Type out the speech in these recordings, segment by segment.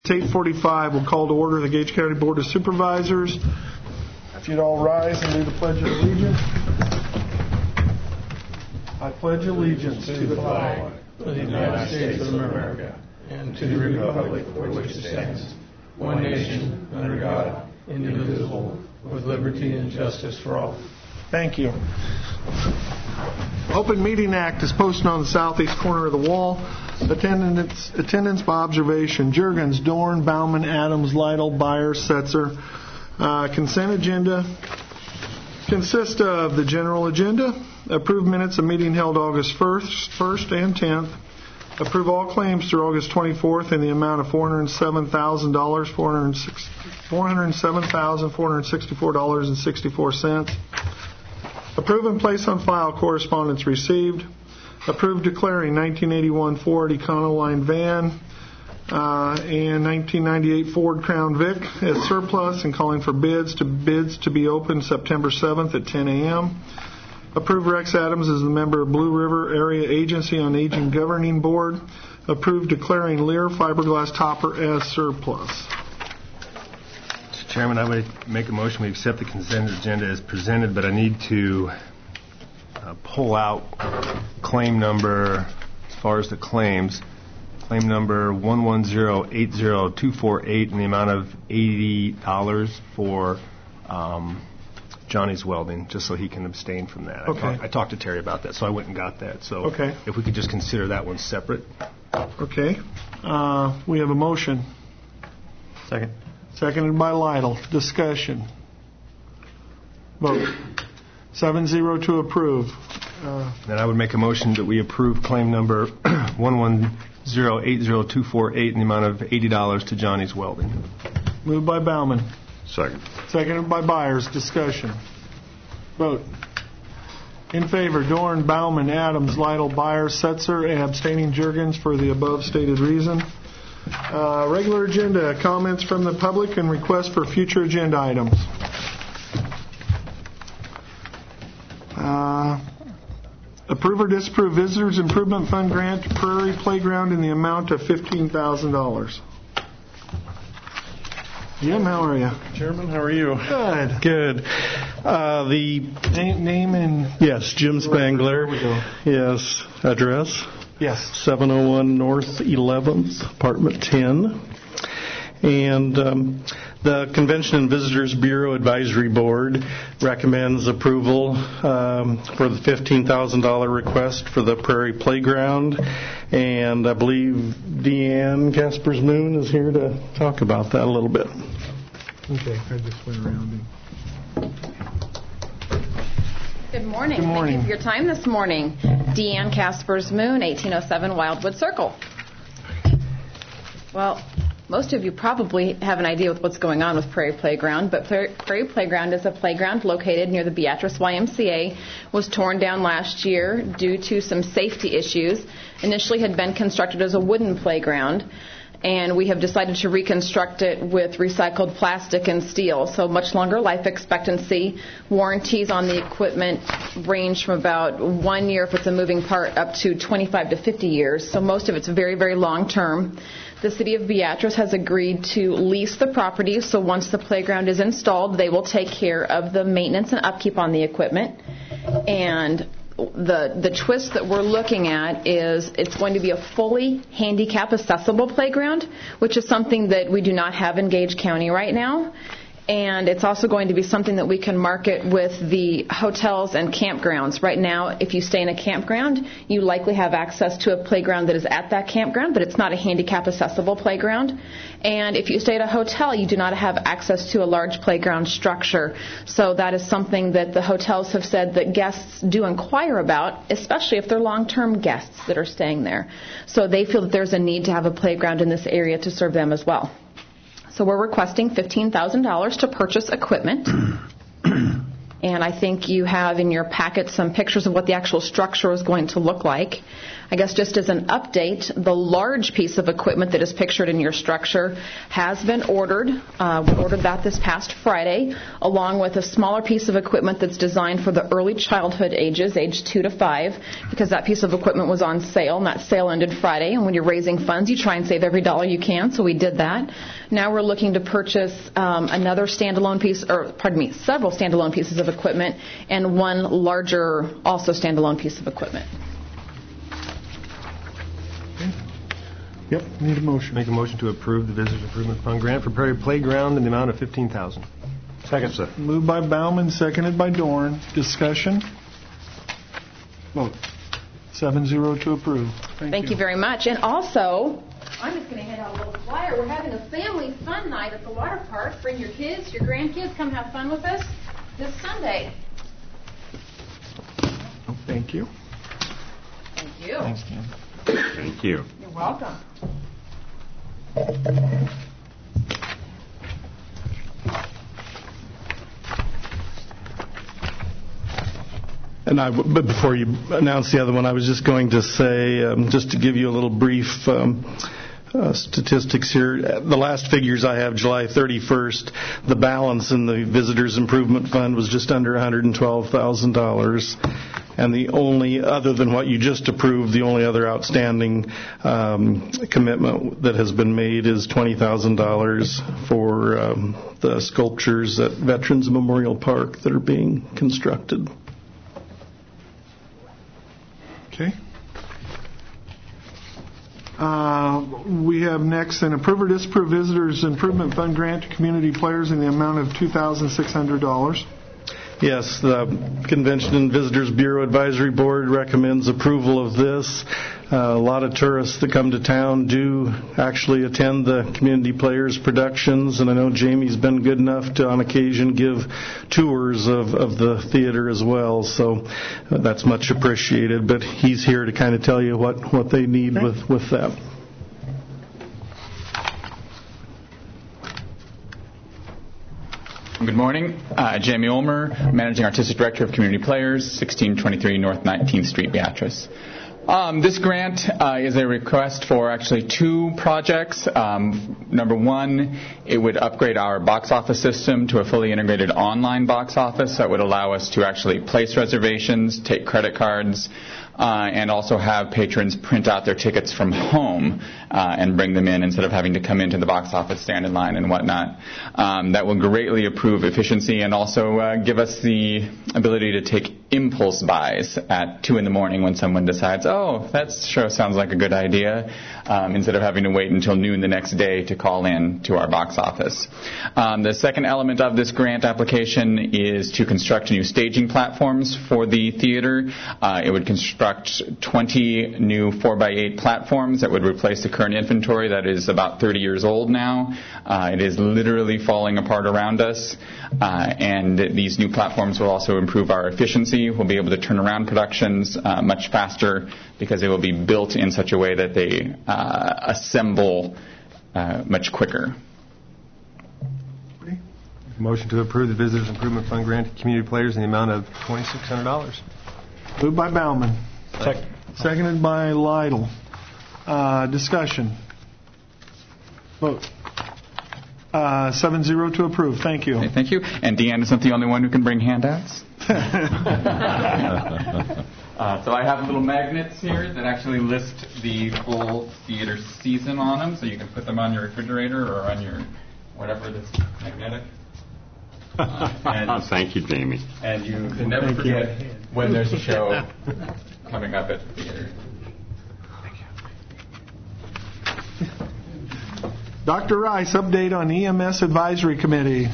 It's 8:45. We'll call to order the Gage County Board of Supervisors. If you'd all rise and do the Pledge of Allegiance. I pledge allegiance to the flag of the United States of America and to the republic for which it stands, one nation, under God, indivisible, with liberty and justice for all. Thank you. Open Meeting Act is posted on the southeast corner of the wall. Attendance by observation. Juergens, Dorn, Bauman, Adams, Lytle, Byers, Setzer. Consent agenda consists of the general agenda, approve minutes of meeting held August 1st and 10th, approve all claims through August 24th in the amount of $407,000, $407,464.64. Approve and place on file correspondence received. Approve declaring 1981 Ford Econoline van and 1998 Ford Crown Vic as surplus and calling for bids to be open September 7th at 10 a.m. Approve Rex Adams as the member of Blue River Area Agency on Aging Governing Board. Approve declaring Lear fiberglass topper as surplus. Mr. Chairman, I would make a motion we accept the consent agenda as presented, but I need to pull out claim number, as far as the claims, claim number 110-80248 in the amount of $80 for Johnny's Welding, just so he can abstain from that. Okay. I talked to Terry about that, so I went and got that. So okay. If we could just consider that one separate. Okay. We have a motion. Second. Seconded by Lytle. Discussion. Vote. 7-0 to approve. Then I would make a motion that we approve claim number 110-80248 in the amount of $80 to Johnny's Welding. Moved by Bauman. Second. Seconded by Byers. Discussion. Vote. In favor, Dorn, Bauman, Adams, Lytle, Byers, Setzer, and abstaining Juergens for the above stated reason. Regular agenda, comments from the public and requests for future agenda items. Approve or disapprove Visitors Improvement Fund grant to Prairie Playground in the amount of $15,000. Jim, how are you? Chairman, how are you? Good. Good. The name and... Yes, Jim Spangler. There we go. Yes. Address? Yes. 701 North 11th, Apartment 10. And the Convention and Visitors Bureau Advisory Board recommends approval for the $15,000 request for the Prairie Playground. And I believe Deanne Kaspers-Moon is here to talk about that a little bit. Okay, I just went around. Good morning. Good morning. Thank you for your time this morning. Deanne Kaspers-Moon, 1807 Wildwood Circle. Well, most of you probably have an idea with what's going on with Prairie Playground, but Prairie Playground is a playground located near the Beatrice YMCA, was torn down last year due to some safety issues. Initially had been constructed as a wooden playground, and we have decided to reconstruct it with recycled plastic and steel, so much longer life expectancy. Warranties on the equipment range from about 1 year if it's a moving part up to 25 to 50 years, so most of it's very, very long term. The City of Beatrice has agreed to lease the property, so once the playground is installed, they will take care of the maintenance and upkeep on the equipment. And the twist that we're looking at is it's going to be a fully handicap accessible playground, which is something that we do not have in Gage County right now. And it's also going to be something that we can market with the hotels and campgrounds. Right now, if you stay in a campground, you likely have access to a playground that is at that campground, but it's not a handicap accessible playground. And if you stay at a hotel, you do not have access to a large playground structure. So that is something that the hotels have said that guests do inquire about, especially if they're long-term guests that are staying there. So they feel that there's a need to have a playground in this area to serve them as well. So we're requesting $15,000 to purchase equipment. And I think you have in your packet some pictures of what the actual structure is going to look like. I guess just as an update, the large piece of equipment that is pictured in your structure has been ordered. We ordered that this past Friday, along with a smaller piece of equipment that's designed for the early childhood ages, age 2 to 5, because that piece of equipment was on sale, and that sale ended Friday. And when you're raising funds, you try and save every dollar you can, so we did that. Now we're looking to purchase several standalone pieces of equipment and one larger, also standalone piece of equipment. Yep, need a motion. Make a motion to approve the Visitors Improvement Fund grant for Prairie Playground in the amount of $15,000. Second, sir. Moved by Bauman, seconded by Dorn. Discussion? Vote. 7-0 to approve. Thank you very much. And also, I'm just going to hand out a little flyer. We're having a family fun night at the water park. Bring your kids, your grandkids, come have fun with us this Sunday. Thank you. Thank you. Thanks, Ken. Thank you. You're welcome. And but before you announce the other one, I was just going to say, just to give you a little brief statistics here. The last figures I have, July 31st, the balance in the Visitors Improvement Fund was just under $112,000. And the only, other than what you just approved, the only other outstanding commitment that has been made is $20,000 for the sculptures at Veterans Memorial Park that are being constructed. Okay. We have next an approve or disapprove Visitors Improvement Fund grant to community players in the amount of $2,600. Yes, the Convention and Visitors Bureau Advisory Board recommends approval of this. A lot of tourists that come to town do actually attend the Community Players productions, and I know Jamie's been good enough to, on occasion, give tours of the theater as well, so that's much appreciated. But he's here to kind of tell you what they need with that. Good morning. Jamie Ulmer, Managing Artistic Director of Community Players, 1623 North 19th Street, Beatrice. This grant is a request for actually two projects. Number one, it would upgrade our box office system to a fully integrated online box office that would allow us to actually place reservations, take credit cards, and also have patrons print out their tickets from home and bring them in instead of having to come into the box office, stand in line, and whatnot. That will greatly improve efficiency and also give us the ability to take impulse buys at 2 a.m. when someone decides, oh, that show sounds like a good idea, instead of having to wait until noon the next day to call in to our box office. The second element of this grant application is to construct new staging platforms for the theater. It would construct 20 new 4x8 platforms that would replace the current inventory that is about 30 years old now. It is literally falling apart around us. And these new platforms will also improve our efficiency. We'll be able to turn around productions much faster because they will be built in such a way that they assemble much quicker. Motion to approve the Visitors Improvement Fund grant to community players in the amount of $2,600. Moved by Bauman. Seconded by Lytle. Discussion. Vote. 7-0 to approve. Thank you. Okay, thank you. And Deanne isn't the only one who can bring handouts. So I have little magnets here that actually list the full theater season on them, so you can put them on your refrigerator or on your whatever that's magnetic. Thank you, Jamie. And you can never forget when there's a show coming up at the theater. Dr. Rice, update on EMS Advisory Committee.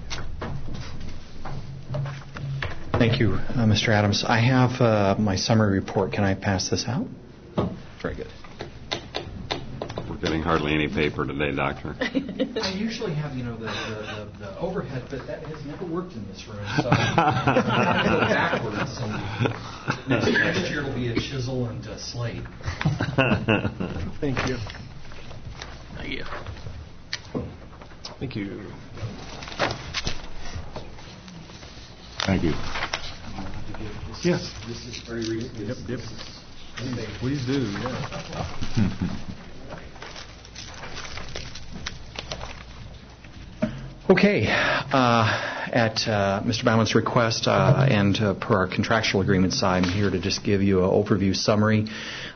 Thank you, Mr. Adams. I have my summary report. Can I pass this out? Very good. We're getting hardly any paper today, Doctor. I usually have, the overhead, but that has never worked in this room. So I'm going to go backwards. And next year it'll be a chisel and a slate. Thank you. Thank you. Thank you. Thank you. Yes. This is very recent. Yep. Please do, yeah. Okay. At Mr. Bauman's request and per our contractual agreements, I'm here to just give you an overview summary.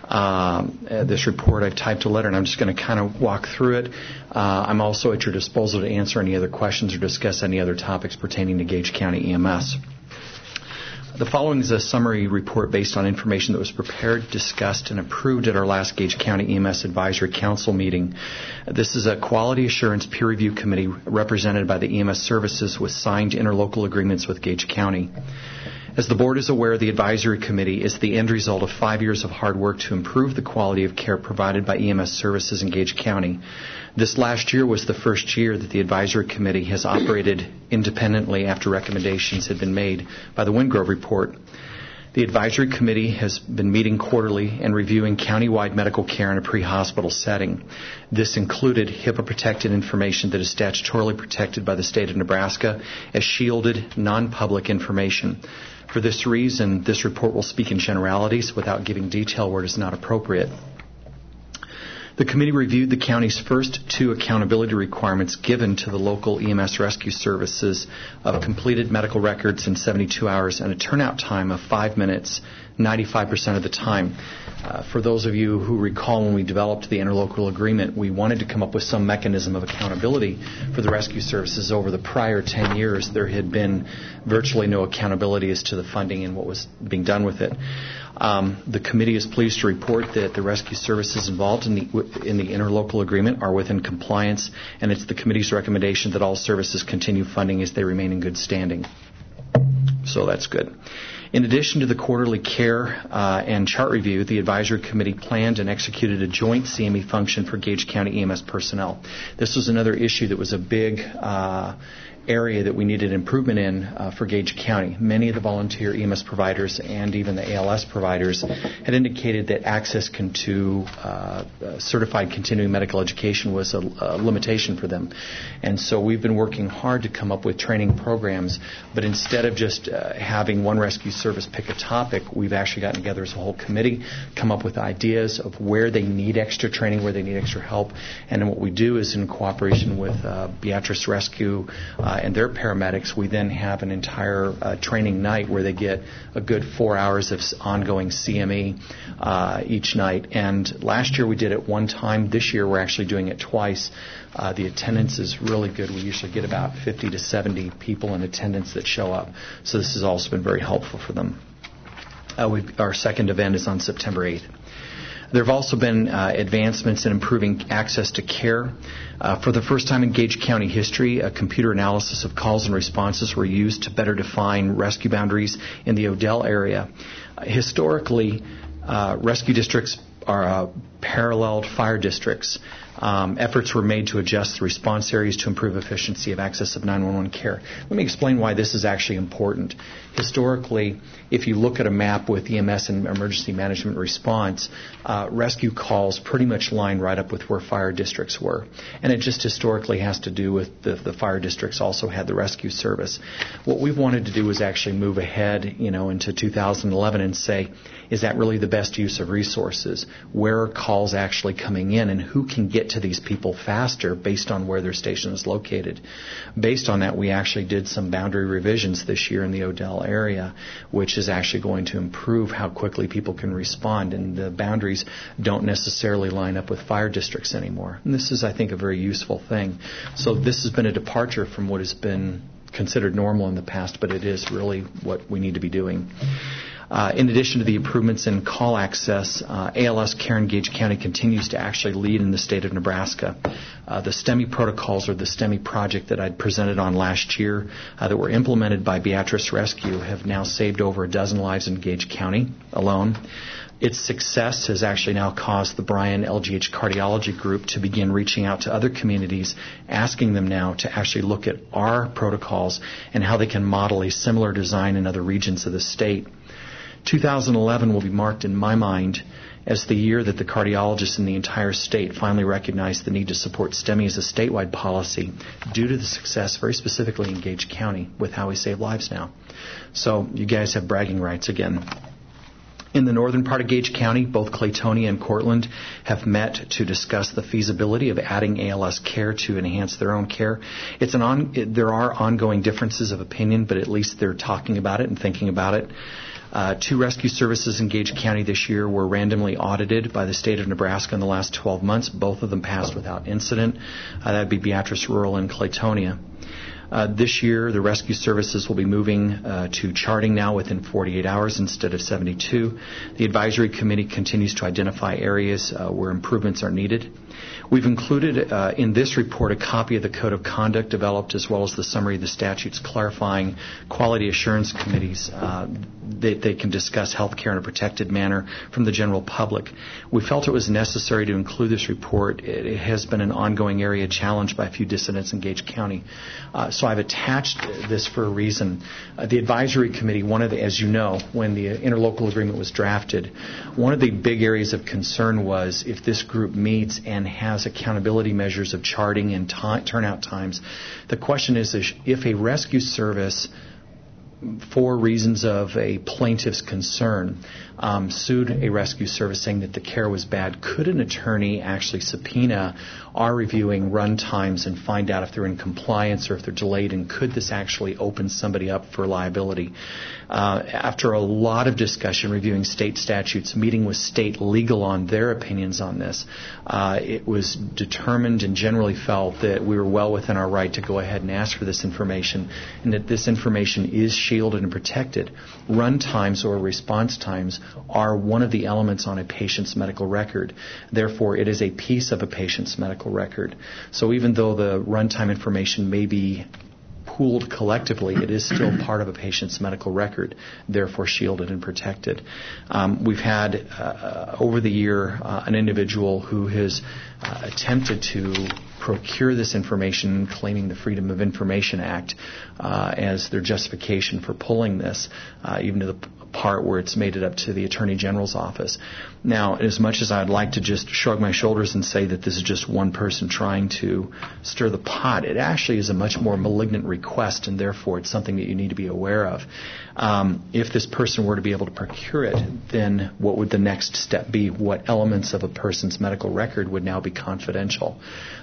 This report, I've typed a letter, and I'm just going to kind of walk through it. I'm also at your disposal to answer any other questions or discuss any other topics pertaining to Gage County EMS. The following is a summary report based on information that was prepared, discussed, and approved at our last Gage County EMS Advisory Council meeting. This is a quality assurance peer review committee represented by the EMS services with signed interlocal agreements with Gage County. As the board is aware, the advisory committee is the end result of 5 years of hard work to improve the quality of care provided by EMS services in Gage County. This last year was the first year that the advisory committee has operated independently after recommendations had been made by the Wingrove report. The advisory committee has been meeting quarterly and reviewing countywide medical care in a pre-hospital setting. This included HIPAA-protected information that is statutorily protected by the state of Nebraska as shielded, non-public information. For this reason, this report will speak in generalities without giving detail where it is not appropriate. The committee reviewed the county's first 2 accountability requirements given to the local EMS rescue services of completed medical records in 72 hours and a turnout time of 5 minutes, 95% of the time. For those of you who recall when we developed the interlocal agreement, we wanted to come up with some mechanism of accountability for the rescue services. Over the prior 10 years, there had been virtually no accountability as to the funding and what was being done with it. The committee is pleased to report that the rescue services involved in the interlocal agreement are within compliance, and it's the committee's recommendation that all services continue funding as they remain in good standing. So that's good. In addition to the quarterly care and chart review, the advisory committee planned and executed a joint CME function for Gage County EMS personnel. This was another issue that was a big area that we needed improvement in for Gage County. Many of the volunteer EMS providers and even the ALS providers had indicated that access to certified continuing medical education was a limitation for them. And so we've been working hard to come up with training programs, but instead of just having one rescue service pick a topic, we've actually gotten together as a whole committee, come up with ideas of where they need extra training, where they need extra help. And then what we do is in cooperation with Beatrice Rescue and their paramedics, we then have an entire training night where they get a good 4 hours of ongoing CME each night. And last year we did it one time. This year we're actually doing it twice. The attendance is really good. We usually get about 50 to 70 people in attendance that show up. So this has also been very helpful for them. Our second event is on September 8th. There have also been advancements in improving access to care. For the first time in Gage County history, a computer analysis of calls and responses were used to better define rescue boundaries in the Odell area. Historically, rescue districts are paralleled fire districts. Efforts were made to adjust the response areas to improve efficiency of access of 911 care. Let me explain why this is actually important. Historically, if you look at a map with EMS and emergency management response, rescue calls pretty much line right up with where fire districts were. And it just historically has to do with the fire districts also had the rescue service. What we've wanted to do is actually move ahead, into 2011 and say, is that really the best use of resources? Where are calls actually coming in, and who can get to these people faster based on where their station is located? Based on that, we actually did some boundary revisions this year in the Odell area, which is actually going to improve how quickly people can respond, and the boundaries don't necessarily line up with fire districts anymore. And this is, I think, a very useful thing. So this has been a departure from what has been considered normal in the past, but it is really what we need to be doing. In addition to the improvements in call access, ALS Care in Gage County continues to actually lead in the state of Nebraska. The STEMI protocols, or the STEMI project that I'd presented on last year that were implemented by Beatrice Rescue, have now saved over a dozen lives in Gage County alone. Its success has actually now caused the Bryan LGH Cardiology Group to begin reaching out to other communities, asking them now to actually look at our protocols and how they can model a similar design in other regions of the state. 2011 will be marked in my mind as the year that the cardiologists in the entire state finally recognized the need to support STEMI as a statewide policy due to the success, very specifically in Gage County, with how we save lives now. So you guys have bragging rights again. In the northern part of Gage County, both Claytonia and Cortland have met to discuss the feasibility of adding ALS care to enhance their own care. There are ongoing differences of opinion, but at least they're talking about it and thinking about it. 2 rescue services in Gage County this year were randomly audited by the state of Nebraska in the last 12 months. Both of them passed without incident. That would be Beatrice Rural and Claytonia. This year, the rescue services will be moving to charting now within 48 hours instead of 72. The advisory committee continues to identify areas where improvements are needed. We've included in this report a copy of the Code of Conduct developed, as well as the summary of the statutes clarifying quality assurance committees that they can discuss health care in a protected manner from the general public. We felt it was necessary to include this report. It has been an ongoing area challenged by a few dissidents in Gage County. So I've attached this for a reason. The advisory committee, as you know, when the interlocal agreement was drafted, one of the big areas of concern was if this group meets and has accountability measures of charting and turnout times. The question is if a rescue service, for reasons of a plaintiff's concern, sued a rescue service saying that the care was bad, could an attorney actually subpoena our reviewing run times and find out if they're in compliance or if they're delayed, and could this actually open somebody up for liability? After a lot of discussion reviewing state statutes, meeting with state legal on their opinions on this, it was determined and generally felt that we were well within our right to go ahead and ask for this information, and that this information is shielded and protected. Run times or response times are one of the elements on a patient's medical record. Therefore, it is a piece of a patient's medical record. So even though the runtime information may be pooled collectively, it is still part of a patient's medical record, therefore shielded and protected. We've had, over the year, an individual who has attempted to procure this information, claiming the Freedom of Information Act as their justification for pulling this, even to the part where it's made it up to the Attorney General's office. Now, as much as I'd like to just shrug my shoulders and say that this is just one person trying to stir the pot, it actually is a much more malignant request, and therefore it's something that you need to be aware of. If this person were to be able to procure it, then what would the next step be? What elements of a person's medical record would now be confidential?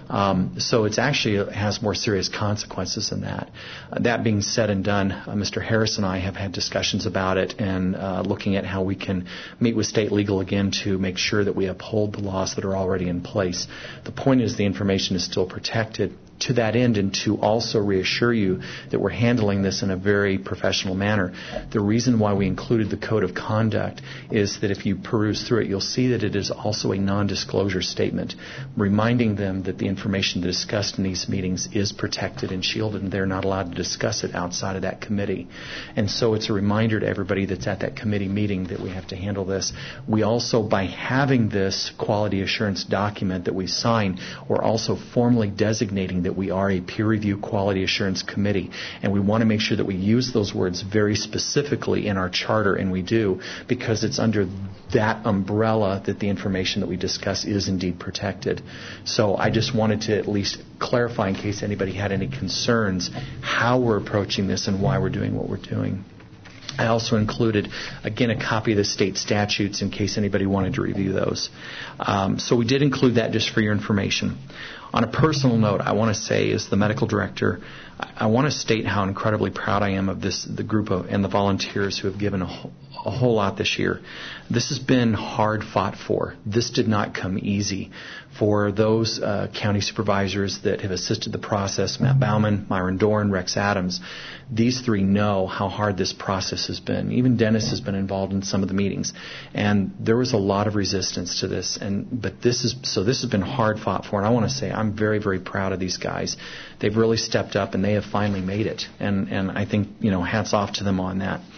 So it actually has more serious consequences than that. That being said and done, Mr. Harris and I have had discussions about it and looking at how we can meet with state legal again to make sure that we uphold the laws that are already in place. The point is the information is still protected. To that end, and to also reassure you that we're handling this in a very professional manner. The reason why we included the Code of Conduct is that if you peruse through it, you'll see that it is also a non-disclosure statement, reminding them that the information discussed in these meetings is protected and shielded, and they're not allowed to discuss it outside of that committee. And so it's a reminder to everybody that's at that committee meeting that we have to handle this. We also, by having this quality assurance document that we sign, we're also formally designating that we are a peer review quality assurance committee, and we want to make sure that we use those words very specifically in our charter, and we do, because it's under that umbrella that the information that we discuss is indeed protected. So I just wanted to at least clarify, in case anybody had any concerns, how we're approaching this and why we're doing what we're doing. I also included, again, a copy of the state statutes in case anybody wanted to review those. So we did include that just for your information. On a personal note, I want to say, as the medical director, I want to state how incredibly proud I am of the group and the volunteers who have given a whole lot this year. This has been hard fought for. This did not come easy. For those county supervisors that have assisted the process, Matt Bauman, Myron Dorn, Rex Adams, these three know how hard this process has been. Even Dennis has been involved in some of the meetings. And there was a lot of resistance to this. But this has been hard fought for. And I want to say I'm very, very proud of these guys. They've really stepped up, and they have finally made it. And I think, hats off to them on that.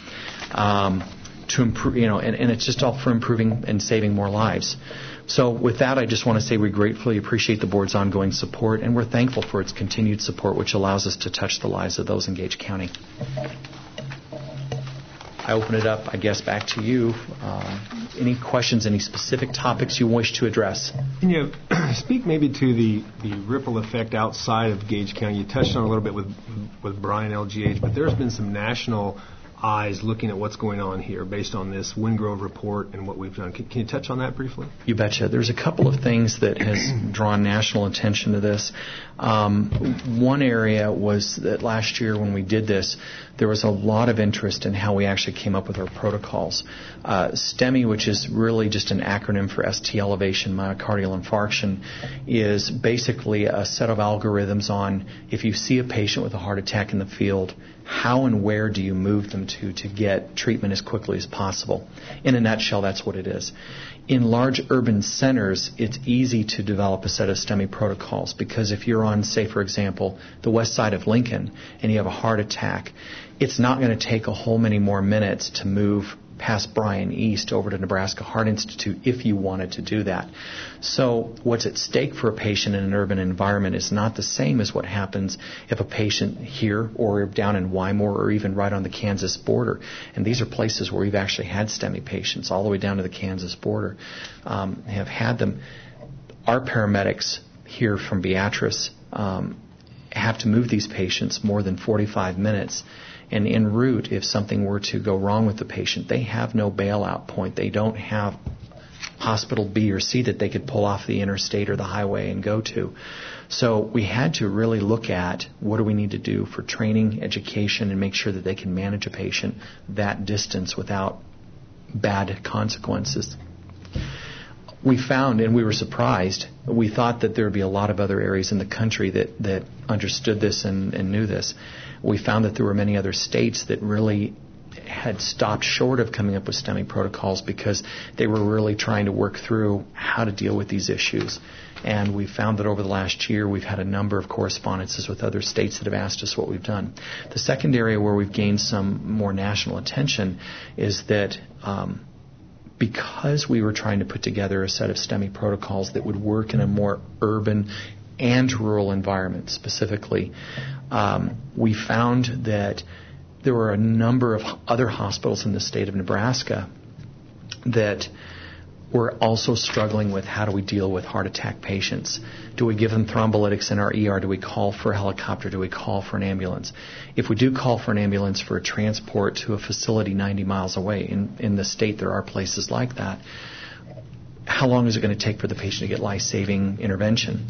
To improve, and it's just all for improving and saving more lives. So with that, I just want to say we gratefully appreciate the board's ongoing support, and we're thankful for its continued support, which allows us to touch the lives of those in Gage County. I open it up, I guess, back to you. Any questions, any specific topics you wish to address? Can you speak maybe to the ripple effect outside of Gage County? You touched on it a little bit with Bryan LGH, but there's been some national eyes looking at what's going on here based on this Wingrove report and what we've done. Can you touch on that briefly? You betcha. There's a couple of things that has drawn national attention to this. One area was that last year when we did this, there was a lot of interest in how we actually came up with our protocols. STEMI, which is really just an acronym for ST elevation myocardial infarction, is basically a set of algorithms on if you see a patient with a heart attack in the field, how and where do you move them to get treatment as quickly as possible. In a nutshell, that's what it is. In large urban centers, it's easy to develop a set of STEMI protocols because if you're on, say, for example, the west side of Lincoln and you have a heart attack, it's not going to take a whole many more minutes to move past Bryan East over to Nebraska Heart Institute if you wanted to do that. So what's at stake for a patient in an urban environment is not the same as what happens if a patient here or down in Wymore or even right on the Kansas border. And these are places where we've actually had STEMI patients all the way down to the Kansas border, have had them. Our paramedics here from Beatrice have to move these patients more than 45 minutes. And en route, if something were to go wrong with the patient, they have no bailout point. They don't have hospital B or C that they could pull off the interstate or the highway and go to. So we had to really look at what do we need to do for training, education, and make sure that they can manage a patient that distance without bad consequences. We found, and we were surprised, we thought that there would be a lot of other areas in the country that understood this and knew this. We found that there were many other states that really had stopped short of coming up with STEMI protocols because they were really trying to work through how to deal with these issues. And we found that over the last year we've had a number of correspondences with other states that have asked us what we've done. The second area where we've gained some more national attention is that because we were trying to put together a set of STEMI protocols that would work in a more urban and rural environment specifically, we found that there were a number of other hospitals in the state of Nebraska that were also struggling with how do we deal with heart attack patients. Do we give them thrombolytics in our ER? Do we call for a helicopter? Do we call for an ambulance? If we do call for an ambulance for a transport to a facility 90 miles away, in the state there are places like that, how long is it going to take for the patient to get life-saving intervention?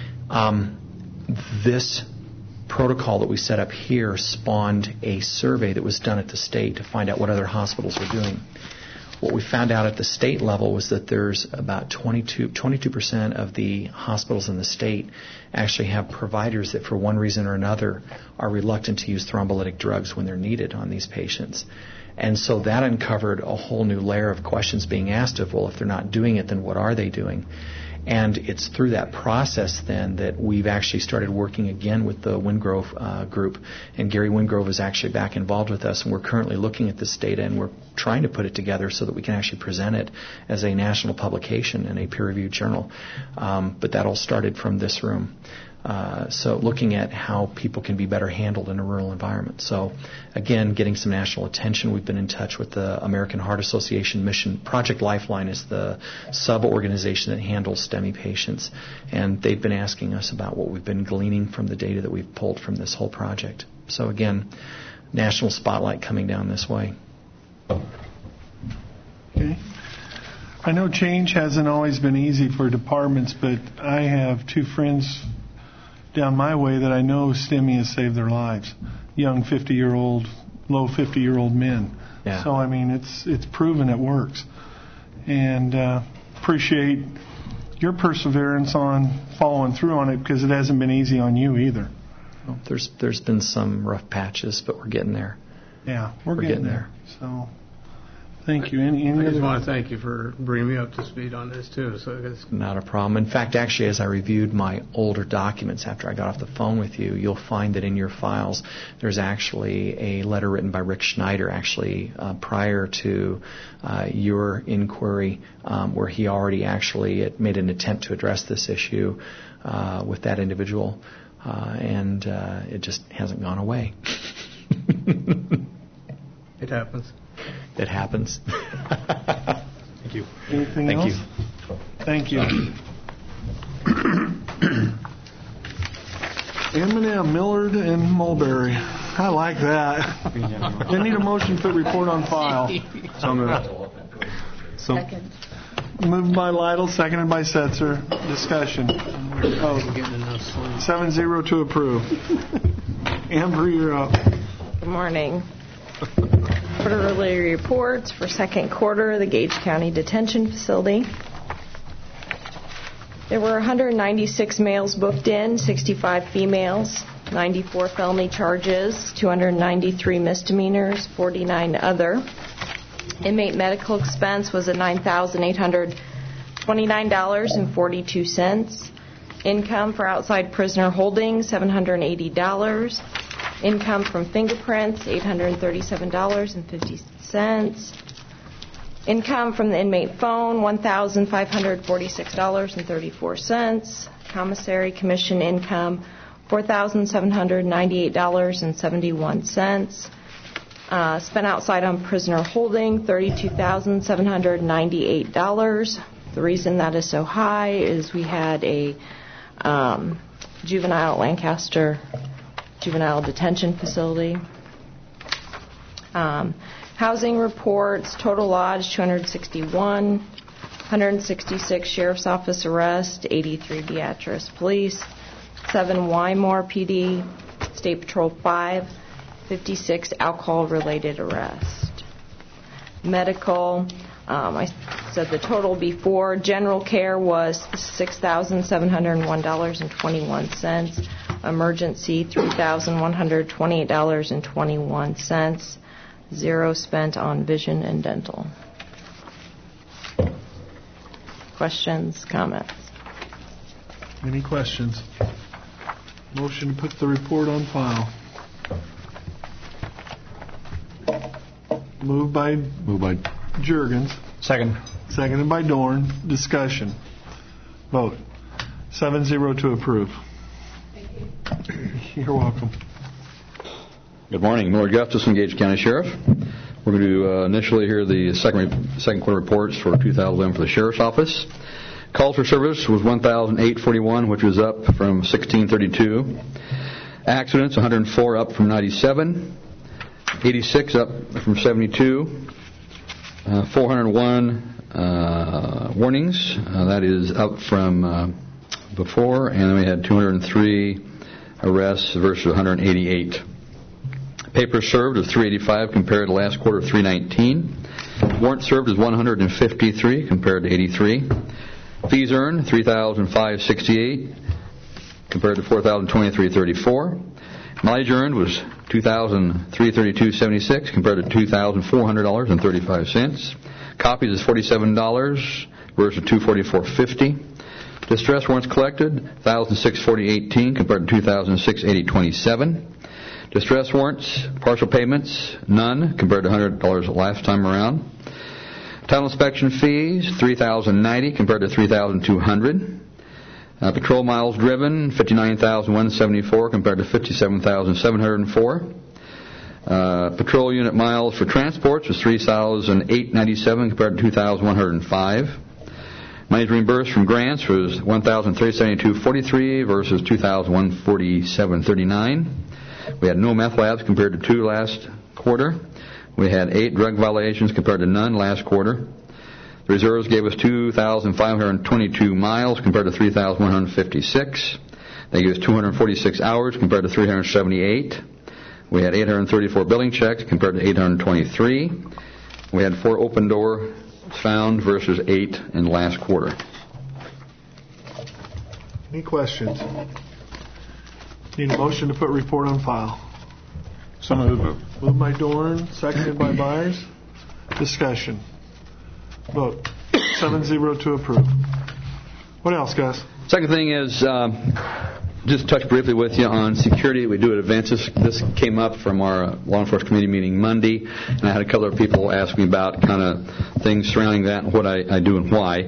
This protocol that we set up here spawned a survey that was done at the state to find out what other hospitals were doing. What we found out at the state level was that there's about 22% of the hospitals in the state actually have providers that for one reason or another are reluctant to use thrombolytic drugs when they're needed on these patients. And so that uncovered a whole new layer of questions being asked of, well, if they're not doing it, then what are they doing? And it's through that process then that we've actually started working again with the Wingrove group. And Gary Wingrove is actually back involved with us. And we're currently looking at this data and we're trying to put it together so that we can actually present it as a national publication in a peer-reviewed journal. But that all started from this room. So looking at how people can be better handled in a rural environment. So again, getting some national attention. We've been in touch with the American Heart Association Mission. Project Lifeline is the sub-organization that handles STEMI patients. And they've been asking us about what we've been gleaning from the data that we've pulled from this whole project. So again, national spotlight coming down this way. Okay. I know change hasn't always been easy for departments, but I have two friends down my way that I know STEMI has saved their lives. Young 50-year-old, low 50-year-old men. Yeah. So, I mean, it's proven it works. And appreciate your perseverance on following through on it because it hasn't been easy on you either. Well, there's been some rough patches, but we're getting there. Yeah, we're getting there. So, thank you. I just want to thank you for bringing me up to speed on this, too. So it's not a problem. In fact, actually, as I reviewed my older documents after I got off the phone with you, you'll find that in your files there's actually a letter written by Rick Schneider, actually, prior to your inquiry, where he already actually made an attempt to address this issue with that individual, and it just hasn't gone away. It happens. it happens. Thank you. Anything Thank else? Thank you. M&M, Millard, and Mulberry. I like that. They need a motion to put report on file. So moved. Second. Moved by Lytle, seconded by Setzer. Discussion. Oh, 7-0 to approve. Amber, you're up. Good morning. Quarterly reports for second quarter of the Gage County Detention Facility. There were 196 males booked in, 65 females, 94 felony charges, 293 misdemeanors, 49 other. Inmate medical expense was at $9,829.42. Income for outside prisoner holding, $780. Income from fingerprints, $837.50. Income from the inmate phone, $1,546.34. Commissary commission income, $4,798.71. Spent outside on prisoner holding, $32,798. The reason that is so high is we had a juvenile at Lancaster Juvenile Detention Facility. Housing reports, total lodge 261, 166 Sheriff's Office arrest, 83 Beatrice Police, 7 Wymore PD, State Patrol 5, 56 alcohol-related arrest. Medical, I said the total before. General care was $6,701.21. Emergency, $3,128.21. 0 spent on vision and dental. Questions, comments? Any questions? Motion to put the report on file. Moved by Juergens. Second. Seconded by Dorn. Discussion. Vote. 7-0 to approve. Thank you. You're welcome. Good morning. Millard Gustus, Gage County Sheriff. We're going to initially hear the second quarter reports for 2011 for the Sheriff's Office. Calls for service was 1,841, which was up from 1,632. Accidents, 104, up from 97. 86, up from 72. 401 warnings. That is up from before. And then we had 203 arrests versus 188. Papers served of 385 compared to last quarter of 319. Warrants served is 153 compared to 83. Fees earned 3,568 compared to 4,023.34. Mileage earned was $2,332.76 compared to $2,400.35. Copies is $47 versus $244.50. Distress warrants collected 1,640.18 compared to 2,680.27. Distress warrants, partial payments, none compared to $100 last time around. Title inspection fees, $3,090 compared to $3,200. Patrol miles driven, 59,174 compared to 57,704. Patrol unit miles for transports was 3,897 compared to 2,105. Money reimbursed from grants was 1,372.43 versus 2,147.39. We had no meth labs compared to 2 last quarter. We had 8 drug violations compared to none last quarter. The reserves gave us 2,522 miles compared to 3,156. They gave us 246 hours compared to 378. We had 834 billing checks compared to 823. We had 4 open doors found versus 8 in last quarter. Any questions? Need a motion to put report on file. So moved. Moved by Dorn, seconded by Byers. Discussion. Vote. 7-0 to approve. What else, guys? Second thing is, just touch briefly with you on security. We do at events. This came up from our law enforcement committee meeting Monday, and I had a couple of people ask me about kind of things surrounding that and what I do and why.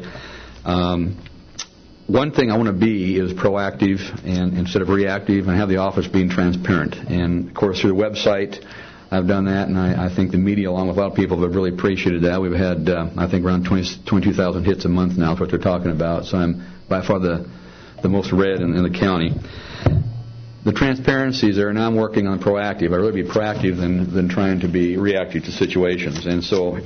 One thing I want to be is proactive and instead of reactive, and have the office being transparent. And of course, through the website, I've done that, and I think the media, along with a lot of people, have really appreciated that. We've had, I think, around 22,000 hits a month now is what they're talking about, so I'm by far the most read in the county. The transparency is there, and I'm working on proactive. I'd rather be proactive than trying to be reactive to situations, and so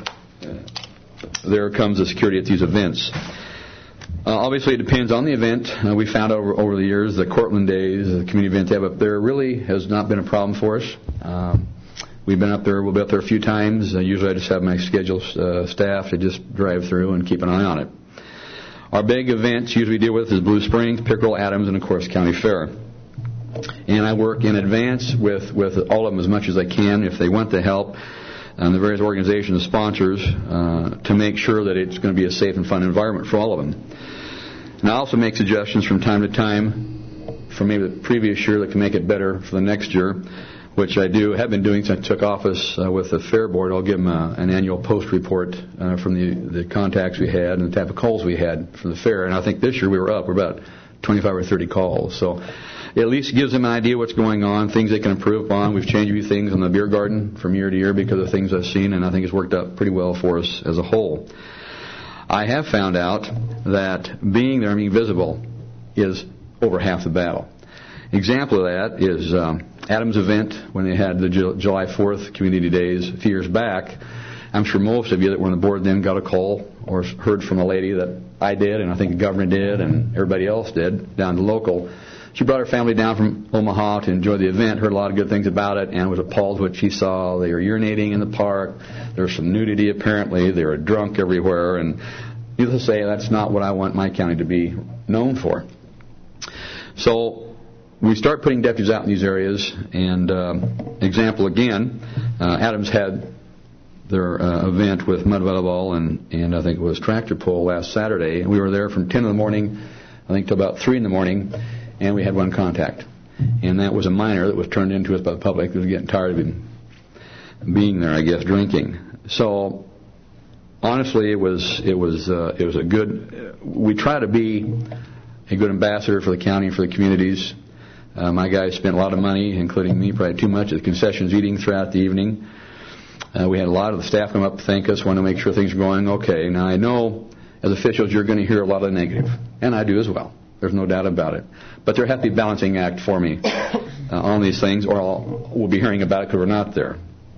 there comes the security at these events. Obviously, it depends on the event. We found over the years, the Cortland Days, the community event they have up there, really has not been a problem for us. We've been up there. We'll be up there a few times. Usually I just have my scheduled staff to just drive through and keep an eye on it. Our big events usually we deal with is Blue Springs, Pickerel, Adams, and, of course, County Fair. And I work in advance with all of them as much as I can if they want the help, and the various organizations and sponsors to make sure that it's going to be a safe and fun environment for all of them. And I also make suggestions from time to time from maybe the previous year that can make it better for the next year, which I have been doing since I took office with the Fair Board. I'll give them an annual post report from the contacts we had and the type of calls we had from the fair. And I think this year we're about 25 or 30 calls. So it at least gives them an idea what's going on, things they can improve upon. We've changed a few things in the beer garden from year to year because of things I've seen, and I think it's worked out pretty well for us as a whole. I have found out that being there and being visible is over half the battle. Example of that is Adams' event when they had the July 4th Community Days a few years back. I'm sure most of you that were on the board then got a call or heard from a lady that I did, and I think the governor did, and everybody else did down the local. She brought her family down from Omaha to enjoy the event, heard a lot of good things about it, and was appalled with what she saw. They were urinating in the park. There was some nudity, apparently. They were drunk everywhere. And needless to say, that's not what I want my county to be known for. So we start putting deputies out in these areas. And example again, Adams had their event with mud volleyball and I think it was tractor pull last Saturday. And we were there from 10 in the morning, I think, till about 3 in the morning. And we had one contact, and that was a minor that was turned into us by the public who was getting tired of him being there, I guess, drinking. So, honestly, it was a good. We try to be a good ambassador for the county and for the communities. My guys spent a lot of money, including me, probably too much, at the concessions eating throughout the evening. We had a lot of the staff come up to thank us, want to make sure things are going okay. Now, I know as officials you're going to hear a lot of the negative, and I do as well. There's no doubt about it. But there has to be a balancing act for me on these things, or we'll be hearing about it because we're not there.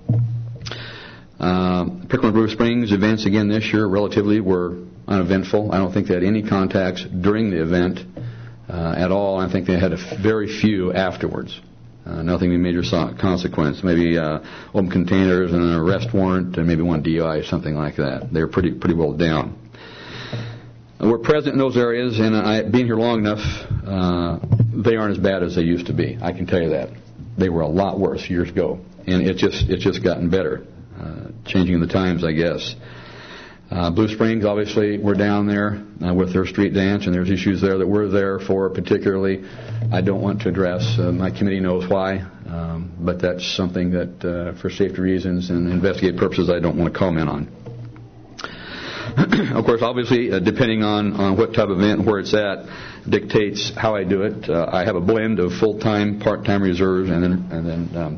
Pickerel and Blue Springs events again this year relatively were uneventful. I don't think they had any contacts during the event at all. I think they had very few afterwards. Nothing of major consequence. Maybe open containers and an arrest warrant and maybe one DUI or something like that. They were pretty well down. We're present in those areas, and being here long enough, they aren't as bad as they used to be. I can tell you that. They were a lot worse years ago, and it's just gotten better. Changing the times, I guess. Blue Springs, obviously, we're down there with their street dance, and there's issues there that we're there for particularly. I don't want to address. My committee knows why, but that's something that, for safety reasons and investigative purposes, I don't want to comment on. Of course, obviously, depending on what type of event and where it's at, dictates how I do it. I have a blend of full-time, part-time reserves, and then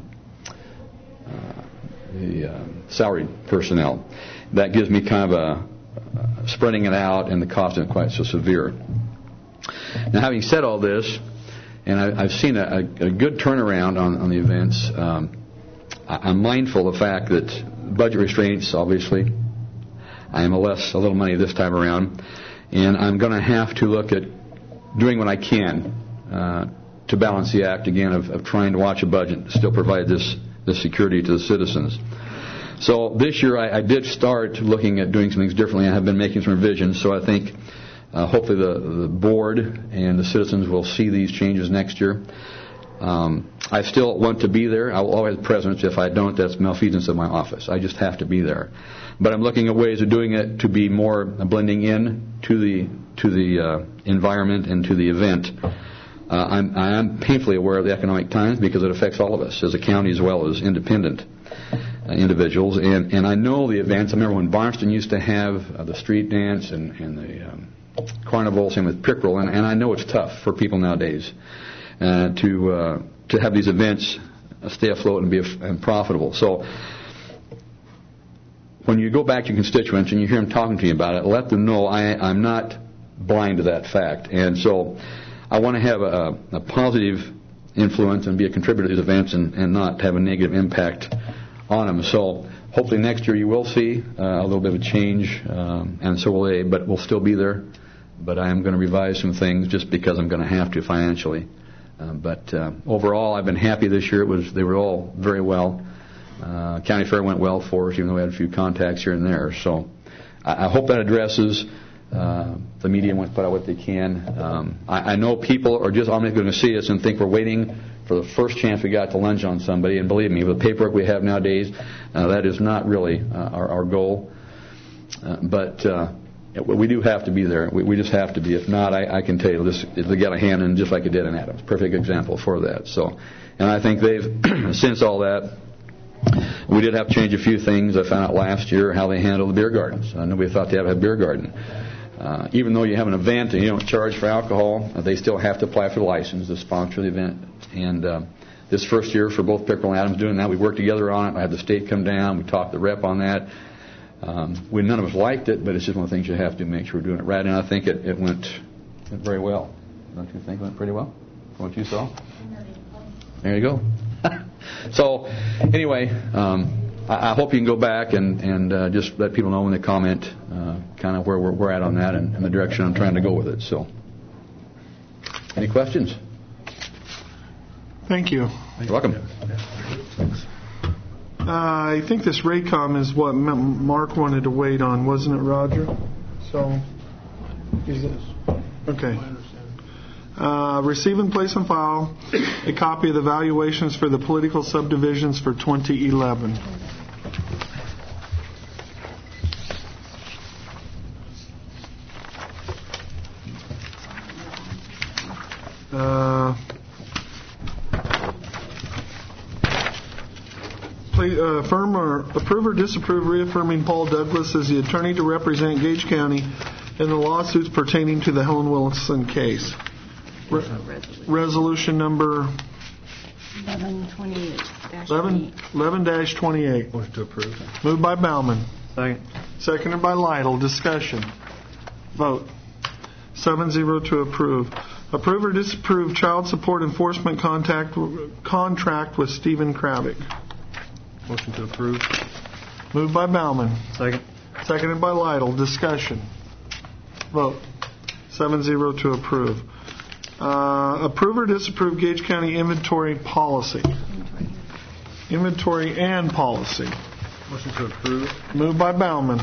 the salaried personnel. That gives me kind of spreading it out, and the cost isn't quite so severe. Now, having said all this, and I've seen a good turnaround on the events, I'm mindful of the fact that budget restraints, obviously, I am a little money this time around, and I'm going to have to look at doing what I can to balance the act again of trying to watch a budget and still provide this security to the citizens. So this year I did start looking at doing some things differently. I have been making some revisions, so I think hopefully the board and the citizens will see these changes next year. I still want to be there. I will always have presence. If I don't, that's malfeasance of my office. I just have to be there. But I'm looking at ways of doing it to be more blending in to the environment and to the event. I am painfully aware of the economic times because it affects all of us as a county as well as independent individuals. And I know the events. I remember when Barnston used to have the street dance and the carnival, same with Pickerel, and I know it's tough for people nowadays to have these events stay afloat and be profitable. So when you go back to your constituents and you hear them talking to you about it, let them know I'm not blind to that fact. And so I want to have a positive influence and be a contributor to these events and not have a negative impact on them. So hopefully next year you will see a little bit of a change, and so will they, but we'll still be there. But I am going to revise some things just because I'm going to have to financially. But overall, I've been happy this year. They were all very well. County Fair went well for us, even though we had a few contacts here and there. So I hope that addresses. The media wants to put out what they can. I know people are just going to see us and think we're waiting for the first chance we got to lunge on somebody. And believe me, with the paperwork we have nowadays, that is not really our goal. But we do have to be there. We just have to be. If not, I can tell you, it'll get a hand in just like it did in Adams. Perfect example for that. So, and I think they've, since all that, we did have to change a few things. I found out last year how they handle the beer gardens. Nobody thought they had a beer garden. Even though you have an event and you don't charge for alcohol, they still have to apply for the license to sponsor the event. And this first year for both Pickerel and Adams doing that, we worked together on it. I had the state come down. We talked to the rep on that. None of us liked it, but it's just one of the things you have to make sure we're doing it right. And I think it went very well. Don't you think it went pretty well from what you saw? There you go. So, anyway, I hope you can go back and just let people know when they comment kind of where we're at on that and the direction I'm trying to go with it. So, any questions? Thank you. You're welcome. I think this Raycom is what Mark wanted to wait on, wasn't it, Roger? So, okay. Receive and place on file a copy of the valuations for the political subdivisions for 2011. Approve or disapprove reaffirming Paul Douglas as the attorney to represent Gage County in the lawsuits pertaining to the Helen Wilson case. Resolution number 11-28. Motion to approve. Moved by Bauman. Second. Seconded by Lytle. Discussion. Vote. 7-0 to approve. Approve or disapprove child support enforcement contract with Stephen Kravick. Motion to approve. Moved by Bauman. Second. Seconded by Lytle. Discussion. Vote. 7-0 to approve. Approve or disapprove Gage County inventory policy. Inventory and policy. Motion to approve. Moved by Bauman.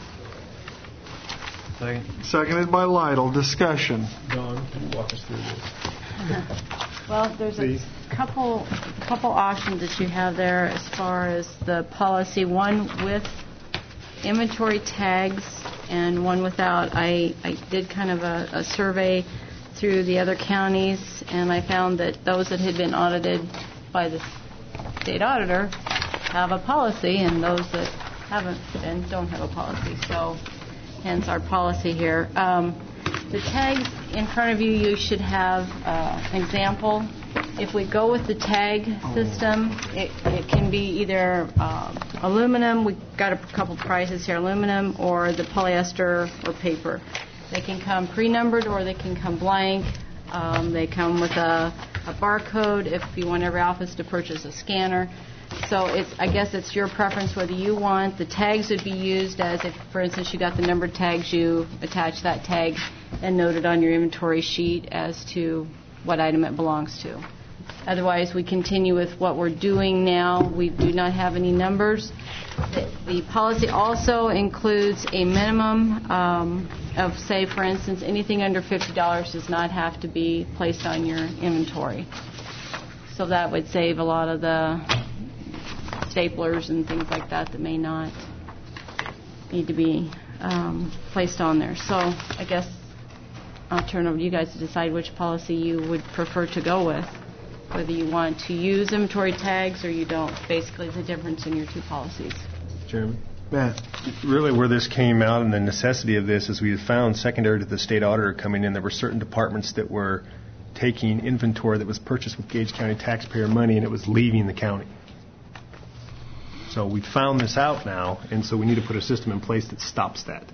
Second. Seconded by Lytle. Discussion. Dawn, can you walk us through this? Well, there's a couple options that you have there as far as the policy. One with inventory tags and one without. I did kind of a survey through the other counties, and I found that those that had been audited by the state auditor have a policy, and those that haven't been don't have a policy. So, hence our policy here. The tags in front of you, you should have an example. If we go with the tag system, it can be either aluminum. We've got a couple prices here, aluminum or the polyester or paper. They can come pre-numbered or they can come blank. They come with a barcode if you want every office to purchase a scanner. So I guess it's your preference whether you want. The tags would be used as if, for instance, you got the numbered tags, you attach that tag and note it on your inventory sheet as to what item it belongs to. Otherwise, we continue with what we're doing now. We do not have any numbers. The policy also includes a minimum of, say, for instance, anything under $50 does not have to be placed on your inventory. So that would save a lot of the staplers and things like that that may not need to be placed on there. So I guess I'll turn over to you guys to decide which policy you would prefer to go with, whether you want to use inventory tags or you don't. Basically, the difference in your two policies. Chairman? Matt. Really where this came out and the necessity of this is we found secondary to the state auditor coming in, there were certain departments that were taking inventory that was purchased with Gage County taxpayer money, and it was leaving the county. So we found this out now, and so we need to put a system in place that stops that.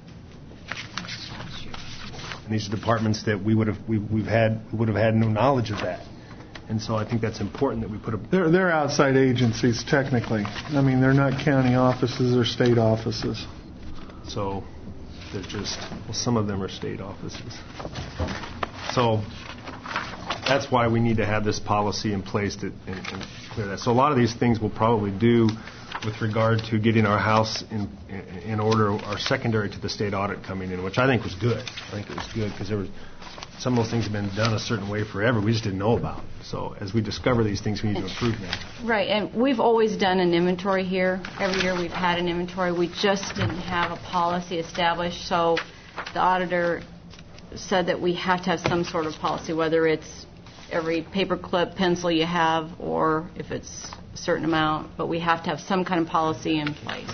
And these are departments that we would have had no knowledge of that. And so I think that's important that we put a... They're outside agencies, technically. I mean, they're not county offices or state offices. So they're just... Well, some of them are state offices. So that's why we need to have this policy in place and clear that. So a lot of these things we'll probably do with regard to getting our house in order, our secondary to the state audit coming in, which I think was good. I think it was good because there was... Some of those things have been done a certain way forever. We just didn't know about. So as we discover these things, we need to improve them. Right, and we've always done an inventory here. Every year we've had an inventory. We just didn't have a policy established, so the auditor said that we have to have some sort of policy, whether it's every paperclip, pencil you have, or if it's a certain amount, but we have to have some kind of policy in place.